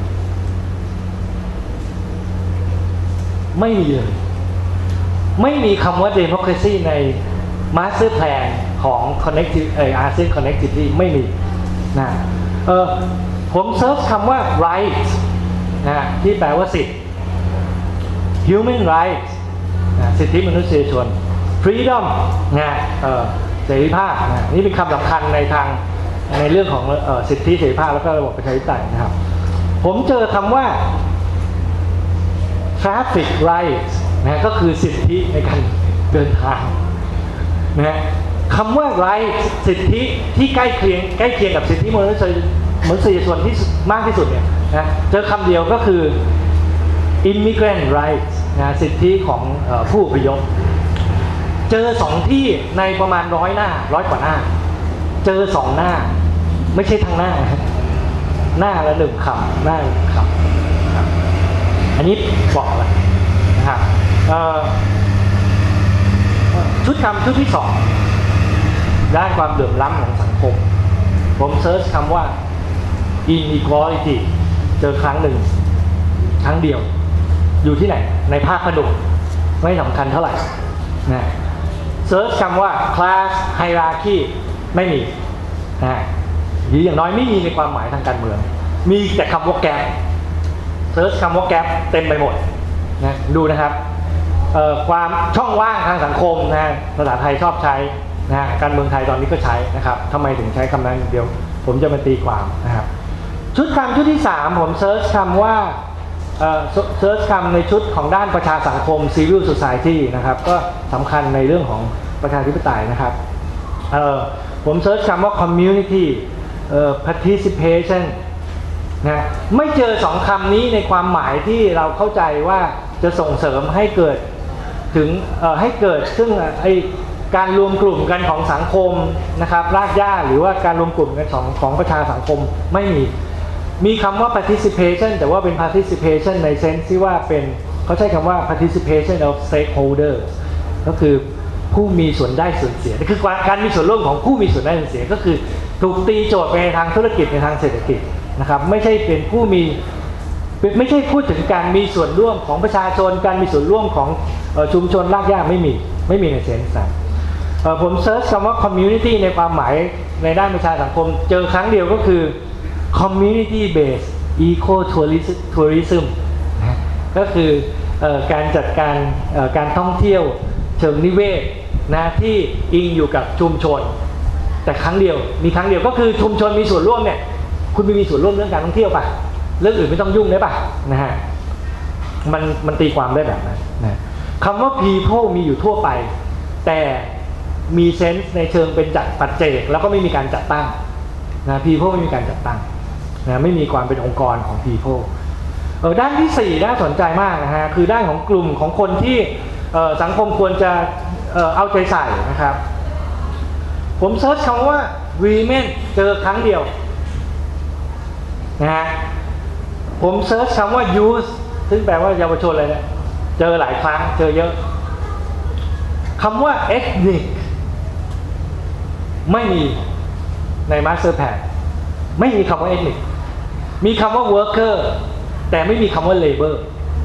ไม่มีเลยไม่มีคำว่า democracy ใน master plan ของ ASEAN Connectivity ไม่มีนะผมเซิร์ชคำว่า right นะที่แปลว่าสิทธิ human rights สิทธิมนุษยชน freedom นะเสรีภาพนะนี่เป็นคำสำคัญในเรื่องของสิทธิเสรีภาพแล้วก็ระบบประชาธิปไตยนะครับผมเจอคำว่า traffic rights นะก็คือสิทธิในการเดินทางนะคำว่า right สิทธิที่ใกล้เคียงกับสิทธิมนุษยชนที่มากที่สุดเนี่ยนะเจอคำเดียวก็คือ immigrant rights นะสิทธิของผู้อพยพเจอ2 ที่ในประมาณ100 หน้า100 กว่าหน้าเจอ2 หน้าไม่ใช่ทั้งหน้าละ1 คำหน้า1 คำอันนี้บอกแล้วนะครับชุดคำชุดที่2ด้านความเหลื่อมล้ำของสังคมผมเซิร์ชคำว่า inequality เจอครั้งเดียวอยู่ที่ไหนในภาคผนวกไม่สำคัญเท่าไหร่นะเซิร์ชคำว่า class hierarchy ไม่มีนะหรืออย่างน้อยไม่มีในความหมายทางการเมืองมีแต่คำว่า gap เซิร์ชคำว่า gap เต็มไปหมดนะดูนะครับความช่องว่างทางสังคมนะภาษาไทยชอบใช้นะการเมืองไทยตอนนี้ก็ใช้นะครับทำไมถึงใช้คำนั้นเดียวผมจะมาตีความนะครับชุดคำชุดที่3ผมเซิร์ชคำว่าเซิร์ชคำในชุดของด้านประชาสังคม civil society นะครับก็สำคัญในเรื่องของประชาธิปไตยนะครับผมเซิร์ชคำว่า community participation นะไม่เจอ2 คำนี้ในความหมายที่เราเข้าใจว่าจะส่งเสริมให้เกิดถึงให้เกิดซึ่งการรวมกลุ่มกันของสังคมนะครับรากหญ้าหรือว่าการรวมกลุ่มกันของประชาสังคมไม่มีคำว่า participation แต่ว่าเป็น participation ในเซนส์ที่ว่าเป็นเขาใช้คำว่า participation of stakeholder ก็คือผู้มีส่วนได้ส่วนเสียคือการมีส่วนร่วมของผู้มีส่วนได้ส่วนเสียก็คือถูกตีโจทย์ไปในทางธุรกิจในทางเศรษฐกิจนะครับไม่ใช่เป็นผู้มีไม่ใช่พูดถึงการมีส่วนร่วมของประชาชนการมีส่วนร่วมของชุมชนรากหญ้าไม่มีในเซนส์นั้นผมเซิร์ชคำว่า community ในความหมายในด้านประชาสังคมเจอครั้งเดียวก็คือ community based eco tourism ก็คือการจัดการการท่องเที่ยวเชิงนิเวศนะที่อิงอยู่กับชุมชนแต่ครั้งเดียวก็คือชุมชนมีส่วนร่วมเนี่ยคุณมีส่วนร่วมเรื่องการท่องเที่ยวป่ะเรื่องอื่นไม่ต้องยุ่งได้ป่ะนะฮะมันตีความได้แบบนั้นนะคำว่า people มีอยู่ทั่วไปแต่มีเซนส์ในเชิงเป็นจัดปัจเจกแล้วก็ไม่มีการจัดตั้งนะ people ไม่มีการจัดตั้งนะไม่มีความเป็นองค์กรของ people ด้านที่4น่าสนใจมากนะฮะคือด้านของกลุ่มของคนที่สังคมควรจะเอาใจใส่นะครับผมเซิร์ชคำว่า women เจอครั้งเดียวนะฮะผมเซิร์ชคำว่า youth ซึ่งแปลว่าเยาวชนเลยเนี่ยเจอหลายครั้งเจอเยอะคำว่า ethnic ไม่มีใน master plan ไม่มีคำว่า ethnic มีคำว่า worker แต่ไม่มีคำว่า labor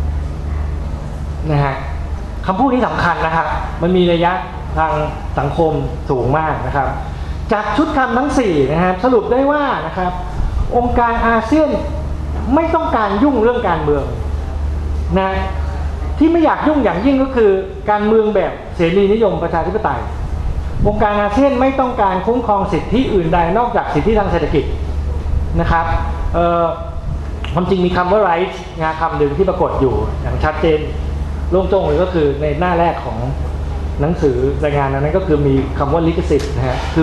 นะฮะคำพูดนี้สำคัญนะครับมันมีนัยยะทางสังคมสูงมากนะครับจากชุดคำทั้ง4นะครับสรุปได้ว่านะครับองค์การอาเซียนไม่ต้องการยุ่งเรื่องการเมืองนะที่ไม่อยากยุ่งอย่างยิ่งก็คือการเมืองแบบเสรีนิยมประชาธิปไตยองค์การอาเซียนไม่ต้องการคุ้มครองสิทธิอื่นใดนอกจากสิทธิทางเศรษฐกิจนะครับความจริงมีคำว่า right นะคำหนึ่งที่ปรากฏอยู่อย่างชัดเจนโล่งโจ้งเลยก็คือในหน้าแรกของหนังสือรายงานนั้นก็คือมีคำว่าลิขสิทธิ์นะฮะคือ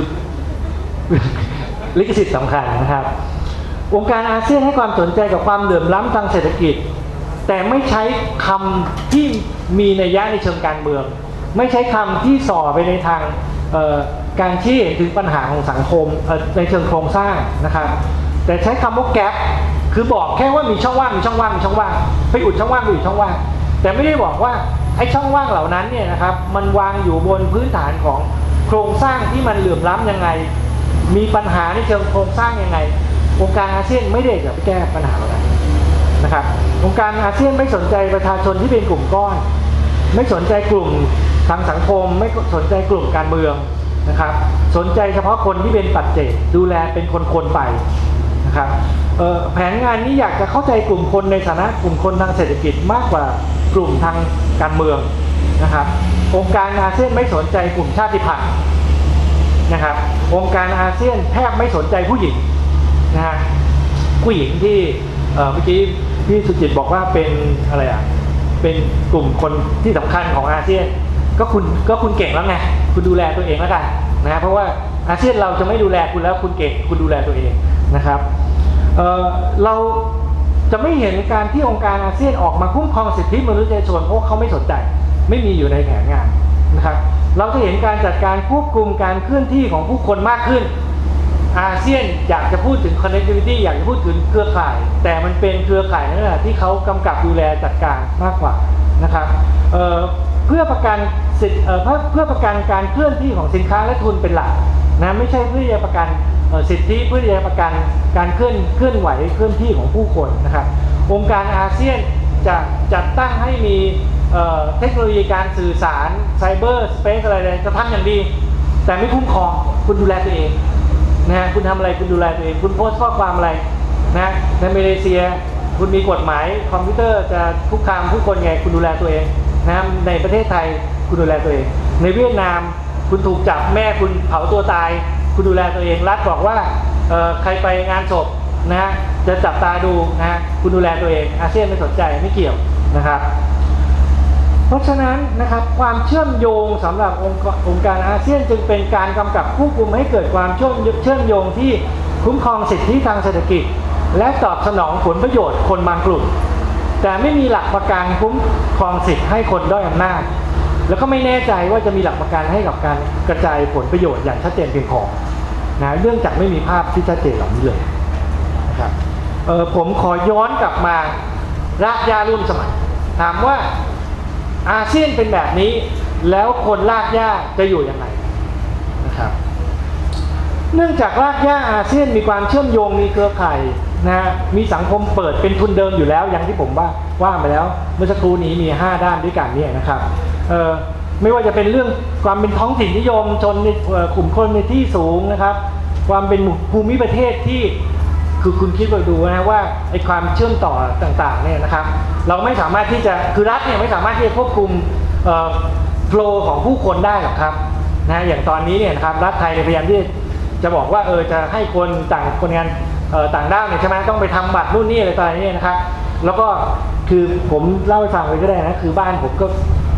ลิขสิทธิ์สำคัญนะครับองค์การอาเซียนให้ความสนใจกับความเหลื่อมล้ำทางเศรษฐกิจแต่ไม่ใช้คำที่มีนัยยะในเชิงการเมืองไม่ใช้คำที่ส่อไปในทางการชี้เห็นถึงปัญหาของสังคมในเชิงโครงสร้างนะครับแต่ใช้คำว่าแกปคือบอกแค่ว่ามีช่องว่างมีช่องว่างมีช่องว่างไปอุดช่องว่างไปอุดช่องว่างแต่ไม่ได้บอกว่าไอ้ช่องว่างเหล่านั้นเนี่ยนะครับมันวางอยู่บนพื้นฐานของโครงสร้างที่มันเหลื่อมล้ำยังไงมีปัญหาในเชิงโครงสร้างยังไงองค์การอาเซียนไม่ได้จะไปแก้ปัญหาเหล่านั้นนะครับองค์การอาเซียนไม่สนใจประชาชนที่เป็นกลุ่มก้อนไม่สนใจกลุ่มทางสังคมไม่สนใจกลุ่มการเมืองนะครับสนใจเฉพาะคนที่เป็นปัจเจกดูแลเป็นคนๆไปนะครับแผนงานนี้อยากจะเข้าใจกลุ่มคนในฐานะกลุ่มคนทางเศรษฐกิจมากกว่ากลุ่มทางการเมืองนะครับองค์การอาเซียนไม่สนใจกลุ่มชาติพันธุ์นะครับองค์การอาเซียนแทบไม่สนใจผู้หญิงนะฮะผู้หญิงที่เมื่อกี้พี่สุจิตบอกว่าเป็นอะไรอ่ะเป็นกลุ่มคนที่สำคัญของอาเซียนก็คุณเก่งแล้วไงคุณดูแลตัวเองแล้วกันนะเพราะว่าอาเซียนเราจะไม่ดูแลคุณแล้วคุณเก่งคุณดูแลตัวเองนะครับเราจะไม่เห็นการที่องค์การอาเซียนออกมาคุ้มครองสิทธิมนุษยชนเพราะเขาไม่สนใจไม่มีอยู่ในแผนงานนะครับเราจะเห็นการจัดการควบคุมการเคลื่อนที่ของผู้คนมากขึ้นอาเซียนอยากจะพูดถึง connectivity อยากจะพูดถึงเครือข่ายแต่มันเป็นเครือข่ายนั่นแหละที่เขากำกับดูแลจัดการมากกว่านะครับเพื่อประกันสิทธิเพื่อประกันการเคลื่อนที่ของสินค้าและทุนเป็นหลักนะไม่ใช่เพื่อจะประกันสิทธิเพื่อจะประกันการเคลื่อนไหวเคลื่อนที่ของผู้คนนะครับองค์การอาเซียนจะจัดตั้งให้มีเทคโนโลยีการสื่อสารไซเบอร์สเปซอะไรจะทำอย่างดีแต่ไม่คุ้มครองคุณดูแลตัวเองนะฮะคุณทำอะไรคุณดูแลตัวเองคุณโพสต์ข้อความอะไรนะในมาเลเซียคุณมีกฎหมายคอมพิวเตอร์จะคุกคามผู้คนไงคุณดูแลตัวเองนะในประเทศไทยคุณดูแลตัวเองในเวียดนามคุณถูกจับแม่คุณเผาตัวตายคุณดูแลตัวเองรัฐบอกว่าใครไปงานศพนะฮะจะจับตาดูนะฮะคุณดูแลตัวเองอาเซียนไม่สนใจไม่เกี่ยวนะครับเพราะฉะนั้นนะครับความเชื่อมโยงสำหรับองค์การอาเซียนจึงเป็นการกำกับควบคุมให้เกิดความเชื่อมโยงที่คุ้มครองสิทธิทางเศรษฐกิจและตอบสนองผลประโยชน์คนบางกลุ่มแต่ไม่มีหลักประกันคุ้มครองสิทธิให้คนด้อยอำนาจแล้วก็ไม่แน่ใจว่าจะมีหลักประกันให้กับการกระจายผลประโยชน์อย่างชัดเจนเพียงพอนะเรื่องจากไม่มีภาพที่ชัดเจนเหล่านี้เลยนะครับผมขอย้อนกลับมารากหญ้าร่วมสมัยถามว่าอาเซียนเป็นแบบนี้แล้วคนรากหญ้าจะอยู่ยังไงนะครับเนื่องจากรากหญ้าอาเซียนมีความเชื่อมโยงมีเครือข่ายนะมีสังคมเปิดเป็นทุนเดิมอยู่แล้วอย่างที่ผมว่าไปแล้วเมื่อสักครู่นี้มี5ด้านด้วยกันเนี่ยนะครับไม่ว่าจะเป็นเรื่องความเป็นท้องถิ่นนิยมชนในกลุ่มคนในที่สูงนะครับความเป็นภูมิประเทศที่คือคุณคิดไปดูนะว่าไอ้ความเชื่อมต่อต่างๆเนี่ยนะครับเราไม่สามารถที่จะคือรัฐเนี่ยไม่สามารถที่จะควบคุมโฟลว์ของผู้คนได้หรอกครับนะอย่างตอนนี้เนี่ยนะครับรัฐไทยพยายามที่จะบอกว่าจะให้คนคนงานต่างด้าวเนี่ยใช่ไหมต้องไปทำบัตรนู่นนี่อะไรต่างๆนี่นะครับแล้วก็คือผมเล่าให้ฟังไปก็ได้นะคือบ้านผมก็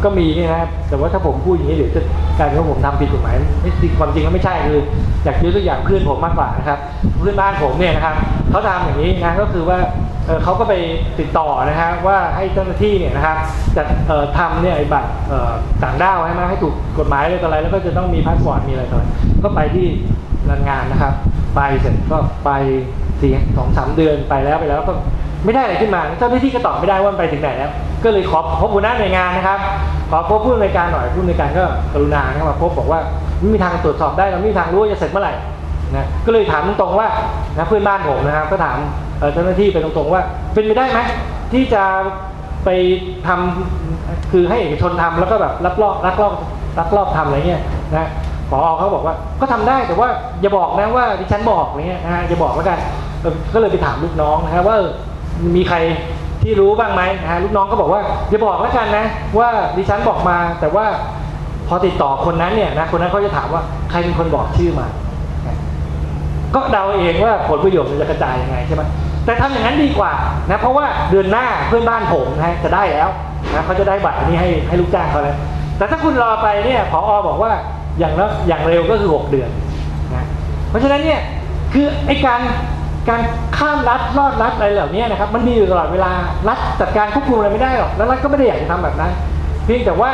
ก็มีนี่นะครับแต่ว่าถ้าผมพูดอย่างนี้เดี๋ยวจะกลายเป็นว่าผมทำผิดกฎหมายไม่จริงความจริงก็ไม่ใช่คืออยากยกตัวอย่างเพื่อนผมมากกว่านะครับเพื่อนบ้านผมเนี่ยนะครับเขาทำอย่างนี้นะก็คือว่าเขาก็ไปติดต่อนะครับว่าให้เจ้าหน้าที่เนี่ยนะครับจัดทำเนี่ยไอ้บัตรต่างด้าวให้ถูกกฎหมายอะไรต่ออะไรแล้วก็จะต้องมีพาสปอร์ตมีอะไรต่ออะไรก็ไปที่โรงงานนะครับไปเสร็จก็ไป2-3 เดือนไปแล้วก็ไม่ได้อะไรขึ้นมาเจ้าหน้าที่ก็ตอบไม่ได้ว่ามันไปถึงไหนแล้วก็เลยขอพบหัวหน้าหน่วยงานนะครับขอพบผู้อำนวยการหน่อยผู้อำนวยการก็กรุณานะครับมาพบบอกว่าไม่มีทางตรวจสอบได้เราไม่มีทางรู้ว่าจะเสร็จเมื่อไหร่นะก็เลยถามตรงๆว่านะเพื่อนบ้านผมนะครับก็ถามเจ้าหน้าที่ไปตรงๆว่าเป็นไปได้ไหมที่จะไปทำคือให้เอกชนทำแล้วก็แบบลักลอบทำอะไรเงี้ยนะผอ.เขาบอกว่าก็ทำได้แต่ว่าอย่าบอกนะว่าดิฉันบอกอะไรเงี้ยนะฮะอย่าบอกแล้วกันก็เลยไปถามลูกน้องนะครับว่ามีใครที่รู้บ้างไหมนะฮะลูกน้องก็บอกว่าอย่าบอกแล้วกันนะว่าดิฉันบอกมาแต่ว่าพอติดต่อคนนั้นเนี่ยนะคนนั้นเขาจะถามว่าใครเป็นคนบอกชื่อมาก็เดาเองว่าผลประโยชน์มันจะกระจายยังไงใช่ไหมแต่ทำอย่างนั้นดีกว่านะเพราะว่าเดือนหน้าเพื่อนบ้านผมนะจะได้แล้วนะเขาจะได้บัตรนี้ให้ลูกจ้างเขาแล้วแต่ถ้าคุณรอไปเนี่ยผอ.บอกว่าอย่างเร็วก็คือ6 เดือนนะเพราะฉะนั้นเนี่ยคือไอ้การข้ามรัฐลอดรัฐอะไรเหล่านี้นะครับมันมีอยู่ตลอดเวลารัฐจัดการควบคุมอะไรไม่ได้หรอกแล้วรัฐก็ไม่ได้อยากจะทำแบบนั้นเพียงแต่ว่า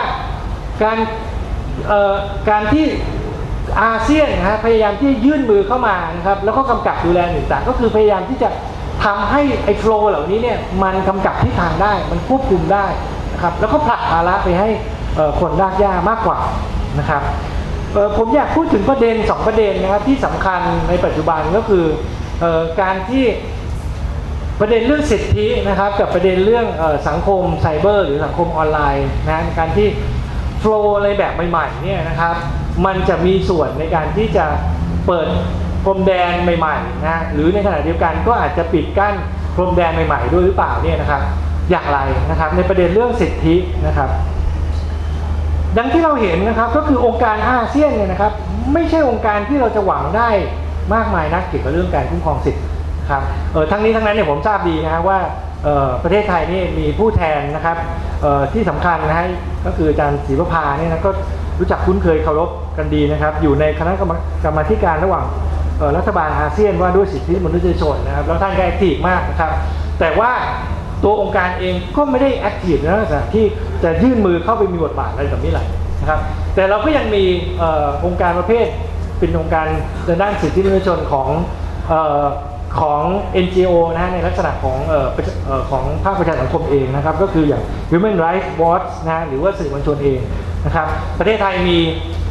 การที่อาเซียนนะฮะพยายามที่ยื่นมือเข้ามานะครับแล้วก็กำกับดูแลต่างๆก็คือพยายามที่จะทำให้ไอ้โฟลว์เหล่านี้เนี่ยมันกำกับทิศทางได้มันควบคุมได้นะครับแล้วก็ผลักภาระไปให้คนรากหญ้ามากกว่านะครับผมอยากพูดถึงประเด็น2 ประเด็นนะครับที่สำคัญในปัจจุบันก็คือการที่ประเด็นเรื่องสิทธินะครับกับประเด็นเรื่องสังคมไซเบอร์หรือสังคมออนไลน์นะการที่โฟลว์อะไรแบบใหม่ๆเนี่ยนะครับมันจะมีส่วนในการที่จะเปิดพรมแดนใหม่ๆนะหรือในขณะเดียวกันก็อาจจะปิดกั้นพรมแดนใหม่ๆด้วยหรือเปล่าเนี่ยนะครับอย่างไรนะครับในประเด็นเรื่องสิทธินะครับดังที่เราเห็นนะครับก็คือองค์การอาเซียนเนี่ยนะครับไม่ใช่องค์การที่เราจะหวังได้มากมายนักเกี่ยวกับเรื่องการคุ้มครองสิทธิ์ครับทั้งนี้ทั้งนั้นเนี่ยผมทราบดีนะว่าประเทศไทยนี่มีผู้แทนนะครับที่สำคัญนะฮะก็คืออาจารย์ศรีประภาเนี่ยนะก็รู้จักคุ้นเคยเคารพกันดีนะครับอยู่ในคณะกรรมาธิการระหว่างรัฐบาลอาเซียนว่าด้วยสิทธิมนุษยชนนะครับแล้วท่านก็แอคทีฟมากนะครับแต่ว่าตัวองค์การเองก็ไม่ได้แอคทีฟนะที่จะยื่นมือเข้าไปมีบทบาทอะไรแบบนี้แหละนะครับแต่เราก็ยังมีองค์การประเภทเป็นองค์การด้านสิทธิมนุษยชนของ NGO นะในลักษณะของภาคประชาสังคมเองนะครับก็คืออย่าง Human Rights Watch นะหรือว่าสื่อมวลชนเองนะครับประเทศไทยมี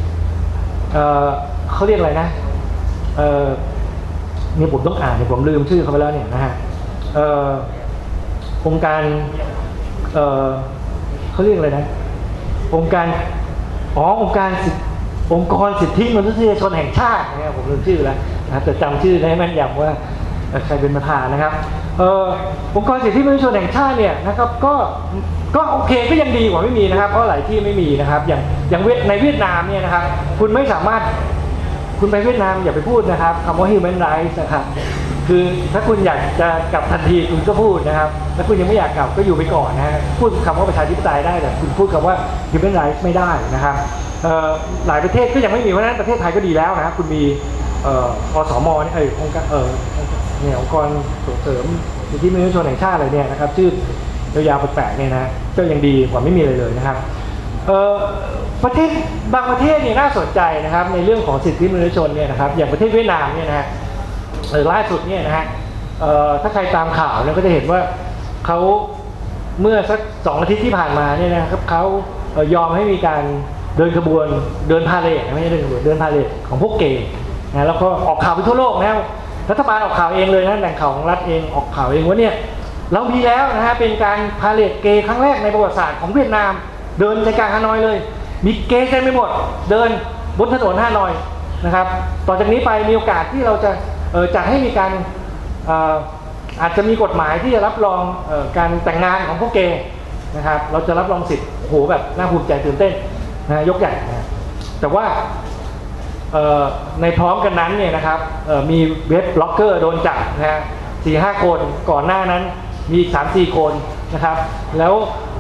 เขาเรียกอะไรนะนี่ผมต้องอ่านผมลืมชื่อเขาไปแล้วเนี่ยนะฮะองค์การเขาเรียกอะไรนะองค์กรสิทธิมนุษยชนแห่งชาตินะครับผมลืมชื่อแล้วนะแต่จำชื่อได้แม่นยำว่าใครเป็นประธานนะครับองค์กรสิทธิมนุษยชนแห่งชาติเนี่ยนะครับก็โอเคก็ยังดีกว่าไม่มีนะครับเพราะหลายที่ไม่มีนะครับอย่างในเวียดนามเนี่ยนะครับคุณไม่สามารถคุณไปเวียดนามอย่าไปพูดนะครับคำว่า human rights นะครับคือถ้าคุณอยากจะกลับทันทีคุณก็พูดนะครับถ้าคุณยังไม่อยากกลับก็อยู่ไปก่อนนะฮะพูดคำว่าประชาธิปไตยได้แต่คุณพูดคำว่า human rights ไม่ได้นะครับหลายประเทศก็ยังไม่มีเพราะฉะนั้นประเทศไทยก็ดีแล้วนะครับคุณมีอสมนี่องค์กรส่งเสริมสิทธิมนุษยชนแห่งชาติอะไรเนี่ยนะครับชื่อยาวๆแปลกๆเนี่ยนะก็ยังดีกว่าไม่มีอะไรเลยนะครับประเทศบางประเทศเนี่ยน่าสนใจนะครับในเรื่องของสิทธิมนุษยชนเนี่ยนะครับอย่างประเทศเวียดนามเนี่ยนะฮะล่าสุดเนี่ยนะฮะถ้าใครตามข่าวเนี่ยก็จะเห็นว่าเขาเมื่อสัก2 อาทิตย์ที่ผ่านมาเนี่ยนะครับเขายอมให้มีการเดินขบวนเดินพาเหรดไม่ใช่เดินขบวนเดินพาเหรดของพวกเกย์นะแล้วก็ออกข่าวไปทั่วโลกนะรัฐบาลออกข่าวเองเลยนะแหล่งข่าวของรัฐเองออกข่าวเองว่าเนี่ยเรามีแล้วนะฮะเป็นการพาเหรดเกย์ครั้งแรกในประวัติศาสตร์ของเวียดนามเดินใจกลางฮานอยเลยมีเกย์เต็มไปหมดเดินบนถนนฮานอยนะครับต่อจากนี้ไปมีโอกาสที่เราจะจัดให้มีการอาจจะมีกฎหมายที่จะรับรองการแต่งงานของพวกเกย์นะครับเราจะรับรองสิทธิ์โหแบบน่าภูมิใจตื่นเต้นนะยกใหญ่นะแต่ว่าในพร้อมกันนั้นเนี่ยนะครับมีเว็บบล็อกเกอร์โดนจับนะฮะ 4-5 คนก่อนหน้านั้นมีอีก 3-4 คนนะครับแล้ว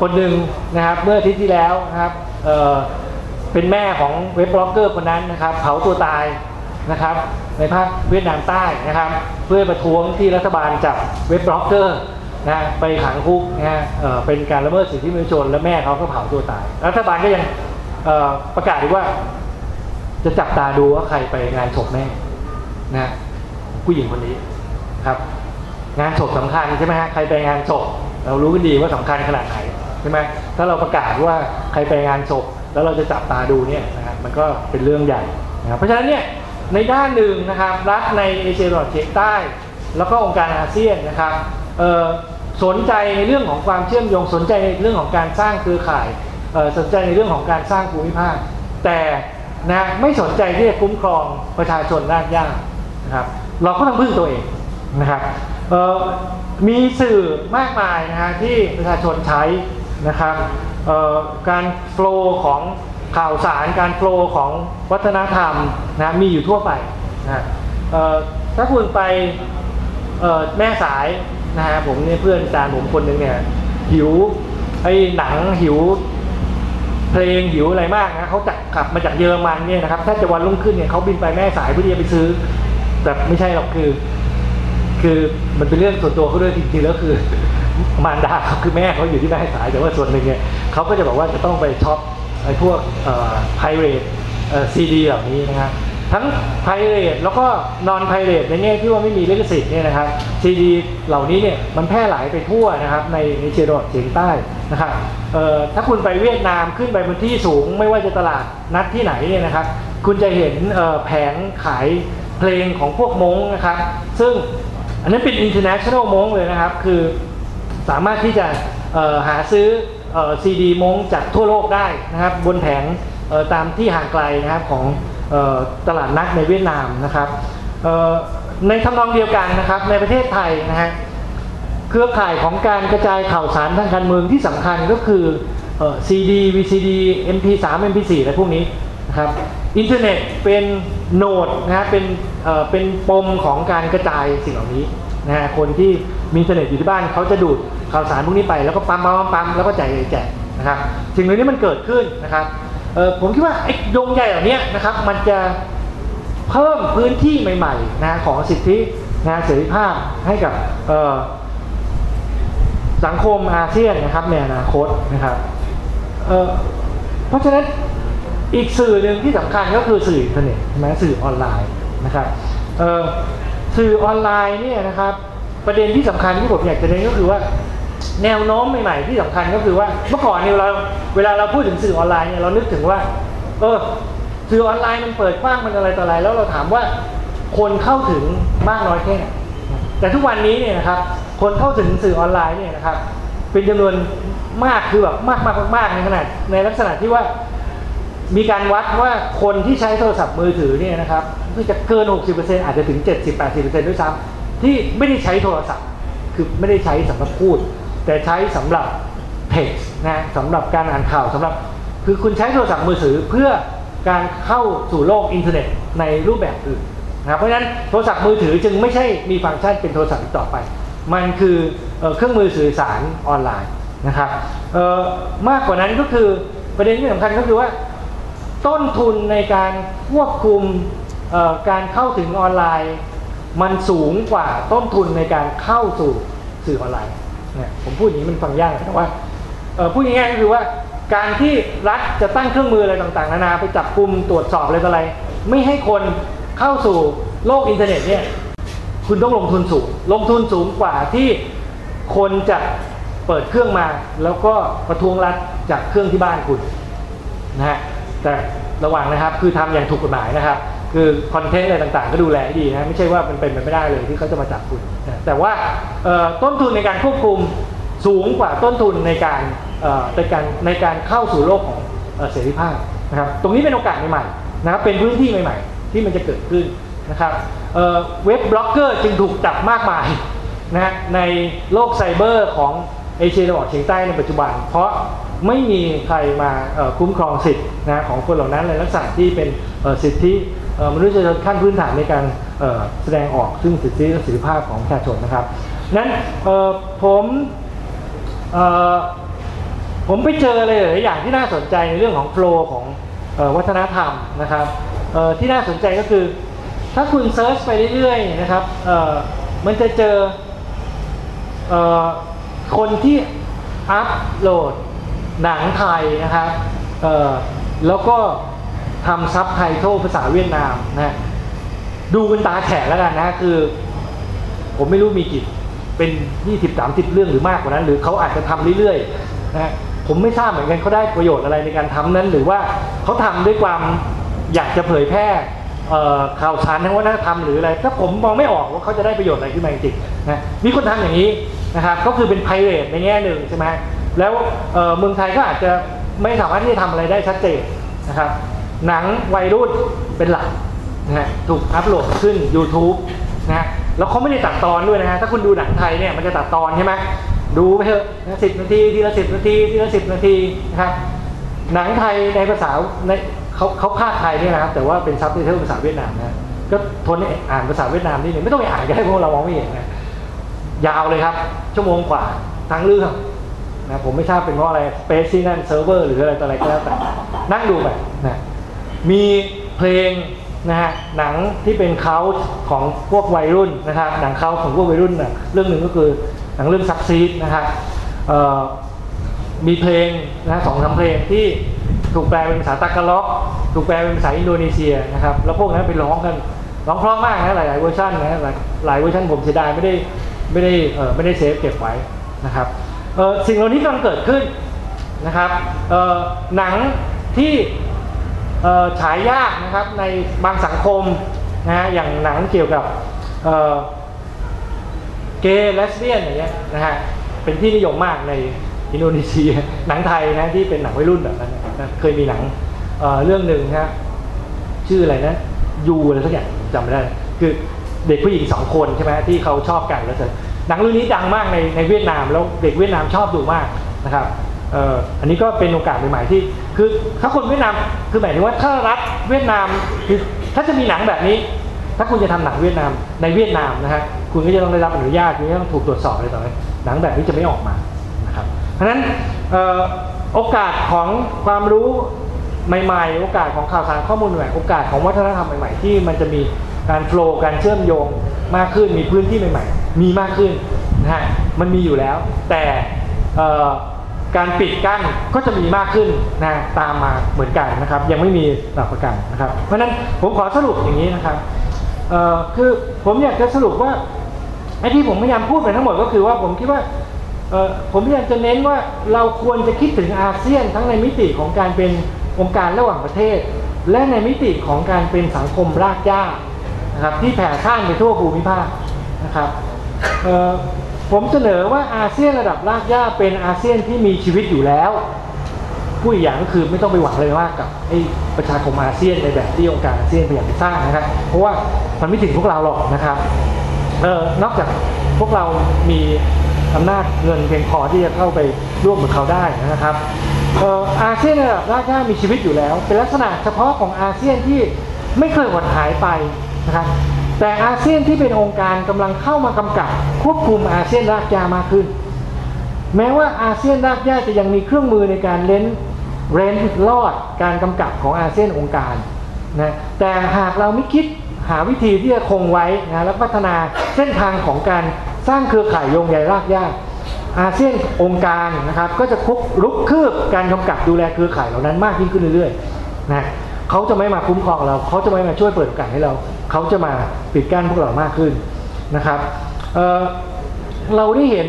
คนหนึ่งนะครับเมื่ออาทิตย์ที่แล้วนะครับเป็นแม่ของเว็บบล็อกเกอร์คนนั้นนะครับเผาตัวตายนะครับในภาคเวียดนามใต้นะครับเพื่อประท้วงที่รัฐบาลจับเว็บบล็อกเกอร์นะไปขังคุกนะเป็นการละเมิดสิทธิมนุษยชนและแม่เขาก็เผาตัวตายรัฐบาลก็ยังประกาศว่าจะจับตาดูว่าใครไปงานศพแม่นะผู้หญิงคนนี้ครับงานศพสำคัญใช่ไหมฮะใครไปงานศพเรารู้กันดีว่าสำคัญขนาดไหนใช่ไหมถ้าเราประกาศว่าใครไปงานศพแล้วเราจะจับตาดูเนี่ยนะครับมันก็เป็นเรื่องใหญ่นะครับเพราะฉะนั้นเนี่ยในด้านหนึ่งนะครับรัฐในเอเชียตะวันออกเฉียงใต้แล้วก็องค์การอาเซียนนะครับสนใจในเรื่องของความเชื่อมโยงสนใจในเรื่องของการสร้างเครือข่ายสนใจในเรื่องของการสร้างภูมิภาคแต่นะไม่สนใจที่จะคุ้มครองประชาชนรากหญ้านะครับเราก็ต้องพึ่งตัวเองนะครับมีสื่อมากมายนะฮะที่ประชาชนใช้นะครับการโฟลว์ของข่าวสารการโฟลว์ของวัฒนธรรมนะมีอยู่ทั่วไปนะถ้าคุณไปแม่สายนะฮะผมเนี่ยเพื่อนอาจารย์ผมคนหนึ่งเนี่ยหิวไอ้หนังหิวเพลงหิวอะไรมากนะเขาขับมาจากเยอรมันเนี่ยนะครับถ้าจะวันรุ่งขึ้นเนี่ยเขาบินไปแม่สายเพื่อที่จะไปซื้อแต่ไม่ใช่หรอกคือมันเป็นเรื่องส่วนตัวเขาด้วยจริงๆแล้วคือมารดาเขาคือแม่เขาอยู่ที่แม่สายแต่ว่าส่วนหนึ่งเนี่ยเขาก็จะบอกว่าจะต้องไปช็อปไอ้พวกไพเรตซีดีเหล่านี้นะครับทั้งไพเรตแล้วก็นอนไพเรตในแง่ที่ว่าไม่มีลิขสิทธิ์เนี่ยนะครับซีดีเหล่านี้เนี่ยมันแพร่หลายไปทั่วนะครับในเอเชียตะวันออกเฉียงใต้นะครับถ้าคุณไปเวียดนามขึ้นไปบนที่สูงไม่ว่าจะตลาดนัดที่ไหนเนี่ยนะครับคุณจะเห็นแผงขายเพลงของพวกม้งนะครับซึ่งอันนั้นเป็น international ม้งเลยนะครับคือสามารถที่จะหาซื้อซีดีม้งจากทั่วโลกได้นะครับบนแผงตามที่ห่างไกลนะครับของตลาดนัดในเวียดนามนะครับในทำนองเดียวกันนะครับในประเทศไทยนะฮะเครือข่ายของการกระจายข่าวสารทางการเมืองที่สำคัญก็คือCD VCD MP3 MP4 และพวกนี้นะครับอินเทอร์เน็ตเป็นโนดนะฮะเป็นปมของการกระจายสิ่งเหล่านี้นะฮะคนที่มีอินเทอร์เน็ตอยู่ที่บ้านเขาจะดูดข่าวสารพวกนี้ไปแล้วก็ปั๊มแล้วก็แจกนะครับสิ่งเหล่านี้มันเกิดขึ้นนะครับผมคิดว่าไอ้โยงใหญ่เหล่านี้นะครับมันจะเพิ่มพื้นที่ใหม่ๆนะของสิทธินะเสรีภาพให้กับสังคมอาเซียนนะครับในอนาคตนะครับเพราะฉะนั้นอีกสื่อหนึ่งที่สำคัญก็คือสื่ออินเทอร์เน็ตใช่ไหมสื่อออนไลน์นะครับสื่อออนไลน์เนี่ยนะครับประเด็นที่สำคัญที่ผมอยากจะเน้นก็คือว่าแนวโน้มใหม่ๆที่สำคัญก็คือว่าเมื่อก่อนเนี่ยเวลาเราพูดถึงสื่อออนไลน์เนี่ยเรานึกถึงว่าสื่อออนไลน์มันเปิดกว้างมันอะไรต่ออะไรแล้วเราถามว่าคนเข้าถึงมากน้อยแค่ไหนแต่ทุกวันนี้เนี่ยนะครับคนเข้าถึงสื่อออนไลน์เนี่ยนะครับเป็นจำนวนมากคือแบบมากในขนาดในลักษณะที่ว่ามีการวัดว่าคนที่ใช้โทรศัพท์มือถือเนี่ยนะครับคือจะเกิน 60% อาจจะถึง 70-80% ด้วยซ้ำที่ไม่ได้ใช้โทรศัพท์คือไม่ได้ใช้สำหรับพูดแต่ใช้สำหรับtextนะสำหรับการอ่านข่าวสำหรับคือคุณใช้โทรศัพท์มือถือเพื่อการเข้าสู่โลกอินเทอร์เน็ตในรูปแบบอื่นนะเพราะฉะนั้นโทรศัพท์มือถือจึงไม่ใช่มีฟังก์ชันเป็นโทรศัพท์ต่อไปมันคือเครื่องมือสื่อสารออนไลน์นะครับมากกว่านั้นก็คือประเด็นที่สำคัญก็คือว่าต้นทุนในการควบคุมการเข้าถึงออนไลน์มันสูงกว่าต้นทุนในการเข้าสู่สื่อออนไลน์เนี่ยผมพูดอย่างนี้มันฟังยากแต่ว่าพูดง่ายๆก็คือว่าการที่รัฐจะตั้งเครื่องมืออะไรต่างๆนานาไปจับกุมตรวจสอบอะไรไม่ให้คนเข้าสู่โลกอินเทอร์เน็ตเนี่ยคุณต้องลงทุนสูงกว่าที่คนจะเปิดเครื่องมาแล้วก็ประท้วงรัฐจากเครื่องที่บ้านคุณนะฮะแต่ระวังนะครับคือทำอย่างถูกกฎหมายนะครับคือคอนเทนต์อะไรต่างๆก็ดูแลดีนะไม่ใช่ว่ามันเป็นไปไม่ได้เลยที่เขาจะมาจับคุณนะแต่ว่าต้นทุนในการควบคุมสูงกว่าต้นทุนในการเข้าสู่โลกของเสรีภาพนะครับตรงนี้เป็นโอกาสใหม่ๆนะครับเป็นพื้นที่ใหม่ๆที่มันจะเกิดขึ้นนะครับเว็บบล็อกเกอร์จึงถูกจับมากมายนะในโลกไซเบอร์ของเอเชียตะวันออกเฉียงใต้ในปัจจุบันเพราะไม่มีใครมาคุ้มครองสิทธินะของคนเหล่านั้นในลักษณะที่เป็นสิทธิมนุษยชนขั้นพื้นฐานในการแสดงออกซึ่งสิทธิและเสรีภาพของประชาชนนะครับนั้นผมผมไปเจออะไรหลายอย่างที่น่าสนใจในเรื่องของโฟลว์ของวัฒนธรรมนะครับที่น่าสนใจก็คือถ้าคุณเซิร์ชไปเรื่อยๆนะครับมันจะเจอคนที่อัพโหลดหนังไทยนะครับแล้วก็ทำซับไตเติลภาษาเวียดนามนะดูเป็นตาแฉะแล้วกันนะคือผมไม่รู้มีกี่เป็น20-30 เรื่องหรือมากกว่านั้นหรือเขาอาจจะทำเรื่อยๆนะผมไม่ทราบเหมือนกันเขาได้ประโยชน์อะไรในการทำนั้นหรือว่าเขาทำด้วยความอยากจะเผยแพร่ข่าวสารทางวัฒนธรรมหรืออะไรถ้าผมมองไม่ออกว่าเขาจะได้ประโยชน์อะไรขึ้นมาจริงๆนะมีคนทำอย่างนี้นะครับก็คือเป็นไพเรทในแง่หนึ่งใช่ไหมแล้วเมืองไทยก็อาจจะไม่สามารถที่จะทำอะไรได้ชัดเจนนะครับหนังวัยรุ่นเป็นหลักนะฮะถูกอัพโหลดขึ้น YouTube นะฮะแล้วเขาไม่ได้ตัดตอนด้วยนะฮะถ้าคุณดูหนังไทยเนี่ยมันจะตัดตอนใช่ไหมดูไปเถอะ10 นาทีทีละ10 นาทีทีละ10 นาทีนะครับหนังไทยในภาษาในเขาพากย์ไทยเนี่ยนะครับแต่ว่าเป็นซับไตเติลภาษาเวียดนามนะก็ทนอ่านภาษาเวียดนามนี่ไม่ต้องไปอ่านก็ได้เพราะเรามองไม่เห็นนะยาวเลยครับชั่วโมงกว่าทั้งเรื่องนะผมไม่ทราบเป็นเพราะอะไรสเปซที่นั่นเซิร์ฟเวอร์หรืออะไรต่ออะไรก็แล้วแต่นั่งดูไปนะมีเพลงนะฮะหนังที่เป็นเขาของพวกวัยรุ่นนะครับหนังเขาของพวกวัยรุ่นนะเรื่องหนึ่งก็คือหนังเรื่องซักซีดนะครับมีเพลงนะ2-3 เพลงที่ถูกแปลเป็นภาษาตากาล็อกถูกแปลเป็นภาษาอินโดนีเซียนะครับแล้วพวกนั้นไปร้องกันร้องเพราะมากนะหลายๆเวอร์ชันนะหลายเวอร์ชันผมเสียดายไม่ได้เซฟเก็บไว้นะครับสิ่งเหล่านี้กำลังเกิดขึ้นนะครับหนังที่ฉายยากนะครับในบางสังคมนะฮะอย่างหนังเกี่ยวกับเกย์เลสเบี้ยนอย่างเงี้ยนะฮะเป็นที่นิยมมากในอินโดนีเซียหนังไทยนะที่เป็นหนังวัยรุ่นแบบนั้นนะเคยมีหนังเรื่องหนึ่งนะชื่ออะไรนะยูอะไรสักอย่างจำไม่ได้คือเด็กผู้หญิง2 คนใช่ไหมที่เขาชอบกันแล้วหนังเรื่องนี้ดังมากในเวียดนามแล้วเด็กเวียดนามชอบดูมากนะครับอันนี้ก็เป็นโอกาสใหม่ๆที่คือถ้าคนเวียดนามคือหมายถึงว่าถ้ารัฐเวียดนามคือถ้าจะมีหนังแบบนี้ถ้าคุณจะทำหนังเวียดนามในเวียดนามนะฮะคุณก็จะต้องได้รับอนุญาตคุณจะต้องถูกตรวจสอบอะไรต่ออะไรหนังแบบนี้จะไม่ออกมานะครับเพราะฉะนั้นโอกาสของความรู้ใหม่ๆโอกาสของข่าวสารข้อมูลใหม่โอกาสของวัฒนธรรมใหม่ๆที่มันจะมีการโฟลว์การเชื่อมโยงมากขึ้นมีพื้นที่ใหม่ๆมีมากขึ้นนะฮะมันมีอยู่แล้วแต่การปิดกั้นก็จะมีมากขึ้นนะตามมาเหมือนกันนะครับยังไม่มีหลักประกันนะครับเพราะฉะนั้นผมขอสรุปอย่างนี้นะครับคือผมอยากจะสรุปว่าไอ้ที่ผมพยายามพูดไปทั้งหมดก็คือว่าผมคิดว่าผมพยายามจะเน้นว่าเราควรจะคิดถึงอาเซียนทั้งในมิติของการเป็นองค์การระหว่างประเทศและในมิติของการเป็นสังคมรากหญ้านะครับที่แผ่ซ่านไปทั่วภูมิภาคนะครับผมเสนอว่าอาเซียนระดับรากหญ้าเป็นอาเซียนที่มีชีวิตอยู่แล้วพูดอีกอย่างก็คือไม่ต้องไปหวังเลยว่ากับประชาคมอาเซียนในแบบที่องค์การอาเซียนพยายามจะสร้างนะครับเพราะว่ามันไม่ถึงพวกเราหรอกนะครับนอกจากพวกเรามีอำนาจเงินเพียงพอที่จะเข้าไปร่วมกับเขาได้นะครับอาเซียนระดับรากหญ้ามีชีวิตอยู่แล้วเป็นลักษณะเฉพาะของอาเซียนที่ไม่เคยหดหายไปนะครับแต่อาเซียนที่เป็นองค์การกำลังเข้ามากำกับควบคุมอาเซียนรากหญ้ามากขึ้นแม้ว่าอาเซียนรากหญ้าจะยังมีเครื่องมือในการเร้นลอดการกำกับของอาเซียนองค์การนะแต่หากเราไม่คิดหาวิธีที่จะคงไว้นะและพัฒนาเส้นทางของการสร้างเครือข่ายโยงใยรากหญ้าอาเซียนองค์การนะครับก็จะลุกคืบการกำกับดูแลเครือข่ายเหล่านั้นมากยิ่งขึ้นเรื่อยๆนะเขาจะไม่มาคุ้มครองเราเขาจะไม่มาช่วยเปิดโอกาสให้เราเขาจะมาปิดกั้นพวกเรามากขึ้นนะครับเราได้เห็น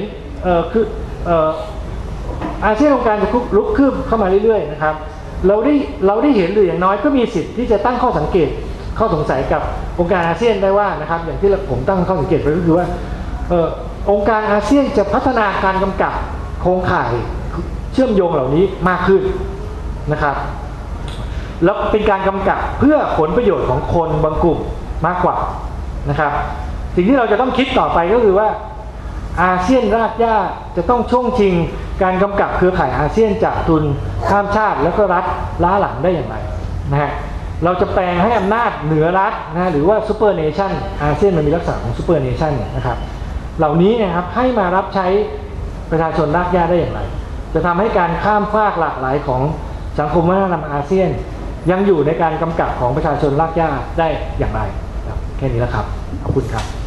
อาเซียนองค์การจะลุกคืบเข้ามาเรื่อยๆนะครับเราได้เห็นหรืออย่างน้อยก็มีสิทธิ์ที่จะตั้งข้อสังเกตข้อสงสัยกับองค์การอาเซียนได้ว่านะครับอย่างที่ผมตั้งข้อสังเกตไปก็คือว่าองค์การอาเซียนจะพัฒนาการกำกับโครงข่ายเชื่อมโยงเหล่านี้มากขึ้นนะครับแล้วเป็นการกำกับเพื่อผลประโยชน์ของคนบางกลุ่มมากกว่านะครับสิ่งที่เราจะต้องคิดต่อไปก็คือว่าอาเซียนรากหญ้าจะต้องช่วงชิงการกำกับเครือข่ายอาเซียนจากทุนข้ามชาติแล้วก็รัฐล้าหลังได้อย่างไรนะฮะเราจะแปลงให้อำนาจเหนือรัฐนะหรือว่าซูเปอร์เนชั่นอาเซียนมันมีลักษณะของซูเปอร์เนชั่นนะครับเหล่านี้นะครับให้มารับใช้ประชาชนรากหญ้าได้อย่างไรจะทำให้การข้ามฟากหลากหลายของสังคมวัฒนธรรมอาเซียนยังอยู่ในการกำกับของประชาชนรากหญ้าได้อย่างไรครับแค่นี้แล้วครับขอบคุณครับ